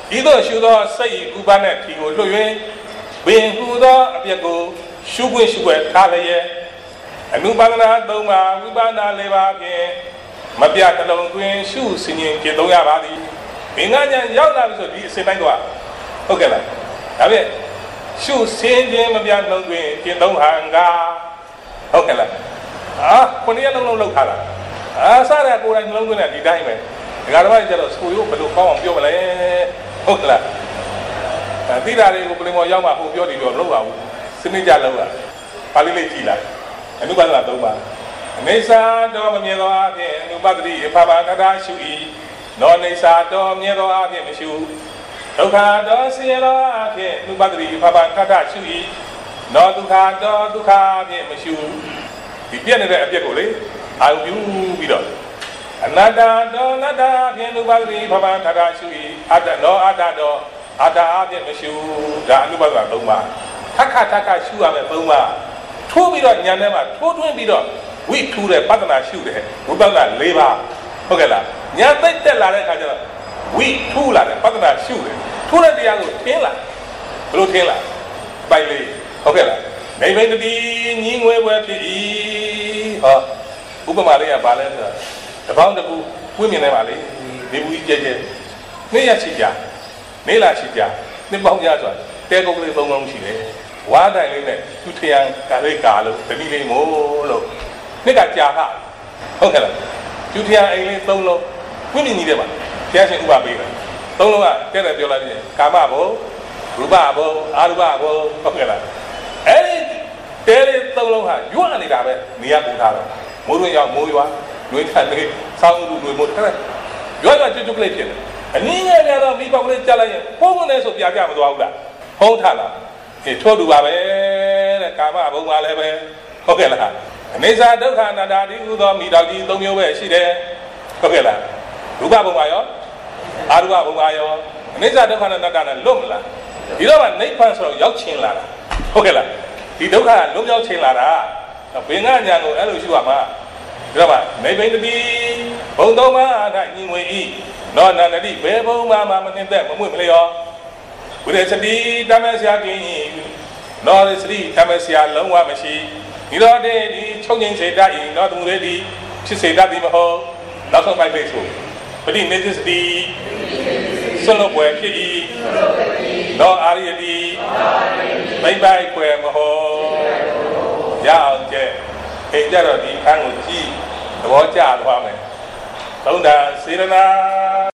ဤသို့ရှုသောစိတ်ဥပါနဲ့ထီကိုလွတ်၍ပင်ဟူသောအပြစ်ကိုရှုခွင့်ရှုွယ်ထားလျက်အနုပါဒနာ3ပါးဝိပဿနာ4ပါးဖြင့်မပြတ်တလုံးတွင်ရှုစင်ရင်ကျင့်သုံးရပါသည်ဘင်္ဂညာရောက်လာပြီဆိုဒီအစဉ်တိုင်းတော့ဟုတ်ကဲ့လားဒါဖြင့်ရှုစင်ခြင်းမပြတ်လုံးတွင်ကျင့်သုံးဟန်ကဟုတ်ကဲ့လားခုနှစ်ရက်လုံးလောက်ထားတာစတဲ့ကိုယ်တိုင်နှလုံးသွင်းတဲ့ဒီတိုင်းပဲဒီကတော့ကျတော့ဆိုရိုးဘယ်လိုကောင်းအောင်ပြောမလဲဟုတ်ကဲ့လားတိတာတွေကိုပလင်မော်ရောက်မှဟိုပြောနေပြောမလုပ်ပါဘူးစနစ်ကြလောက်တာပါဠိလေးကြည်လိုက်အနုပါဒနာ3ပါးအနေစာတော်မမြင်သောအဖြစ်အနုပတ္တိဖာဘာတတာရှု၏နောနေစာတော်မြင်သောအဖြစ်မရှုဒုက္ခတော်ဆင်းရဲသောအဖြစ်အနုပတ္တိဖာဘာတတာရှု၏နောဒုက္ခတော်ဒုက္ခအဖြစ်မရှုဒီပြည့်နေတဲ့အပြစ်ကိုလေအာယုပြုပြီးတော့အနတ္တတော်အနတ္တအဖြစ်အနုပတ္တိဖာဘာတတာရှု၏အတ္တနောအတ္တတော်အတ္တအဖြစ်မရှုဒါအနုပဒနာ3ပါးထခရှုရမယ်3ပါးထိုးပြီးတော့ညာထဲမှာထိုးထွင်းပြီးတော့ဝိထူတဲ့ပဿနာရှုတယ်ဝိပဿနာ4ပါးဟုတ်ကဲ့လားညာသိတက်လာတဲ့အခါကျတော့ဝိထူလာတယ်ပဿနာရှုတယ်ထိုးတဲ့တရားကိုထင်းလာဘယ်လိုထင်းလာပိုင်လေးဟုတ်ကဲ့လားနေမိန်တတိညီငွေပွဲဖြစ်၏ဟောဥပမာလေးကဘာလဲဆိုတော့တပေါင်းတစ်ခုဝိမြင်နေပါလေဒီဘူးကြီးကျဲနေ့ရက်ရှိကြနေလာရှိကြနှစ်ပေါင်းများစွာတဲကုတ်ကလေး3လုံးရှိတယ်ဝါတိုင်လေးနဲ့သူထရန်ကာလေးကာလို့တတိလေးမို့လို့နှစ်ကကြာခဟုတ်ကဲ့လားသူထရန်အိမ်လေး3လုံးဝိမြင်ကြီးတယ်ပါဘုရားရှင်ဥပပေးတယ်3လုံးကတဲ့တယ်ပြောလိုက်တယ်ကာမဘုံရူပဘုံအာရူပဘုံဟုတ်ကဲ့လားအဲ့ဒီတဲလေး3လုံးဟာရွတ်နေတာပဲနေရာပူထားတော့မိုးရွာရောက်မိုးရွာလွေးထက်လေးစောင်းလူလွေးမိုးတဲ့ရွာကကျွတ်ကလေးဖြစ်တယ်အနည်းငယ်များတော့မိပေါက်ကလေးကြားလိုက်ရင်ပုံမနေဆိုပြကြမသွားဘူးလားဟုတ်ထလားဒီထို့တူပါပဲတဲ့ကာမဘုံပါလည်းပဲဟုတ်ကဲ့လားအနိစ္စဒုက္ခအနတ္တဒီဟူသောမိတော်ကြီး3မျိုးပဲရှိတယ်ဟုတ်ကဲ့လားရူပဘုံပါရောအာရူပဘုံပါရောအနိစ္စဒုက္ခအနတ္တနဲ့လွတ်မလားဒီတော့မှနိဗ္ဗာန်ဆိုတော့ရောက်ချင်းလာတာဟုတ်ကဲ့လားဒီဒုက္ခကလွတ်ရောက်ချင်းလာတာဘင်္ဂညာကိုအဲ့လိုရှုရမှာဒီတော့မှနေဘိန်တတိဘုံ3ပါးအထညီငွေဤနောနန္တိဘေဘုံမှာမနှင်းသက်မမွေ့မလျောဝိရစတိတမဆရာကင်းနောရစတိတမဆရာလုံးဝမရှိဒီတော့ဒီချုပ်ငိမ့်စေတတ်၏နောသူတွေဒီဖြစ်စေတတ်သည်မဟုတ်နောက်ဆုံးပိုက်ပိတ်ဆိုပဋိနေစတိဆွလို့ပွဲဖြစ်၏နောအာရိယတိမိမ့်ပိုက်ပွဲမဟုတ်ရအောင်ကျဲအိမ်ကြတော့ဒီအခန်းကိုကြည့်သဘောကျသွားမယ်သုံးတာစေရနာ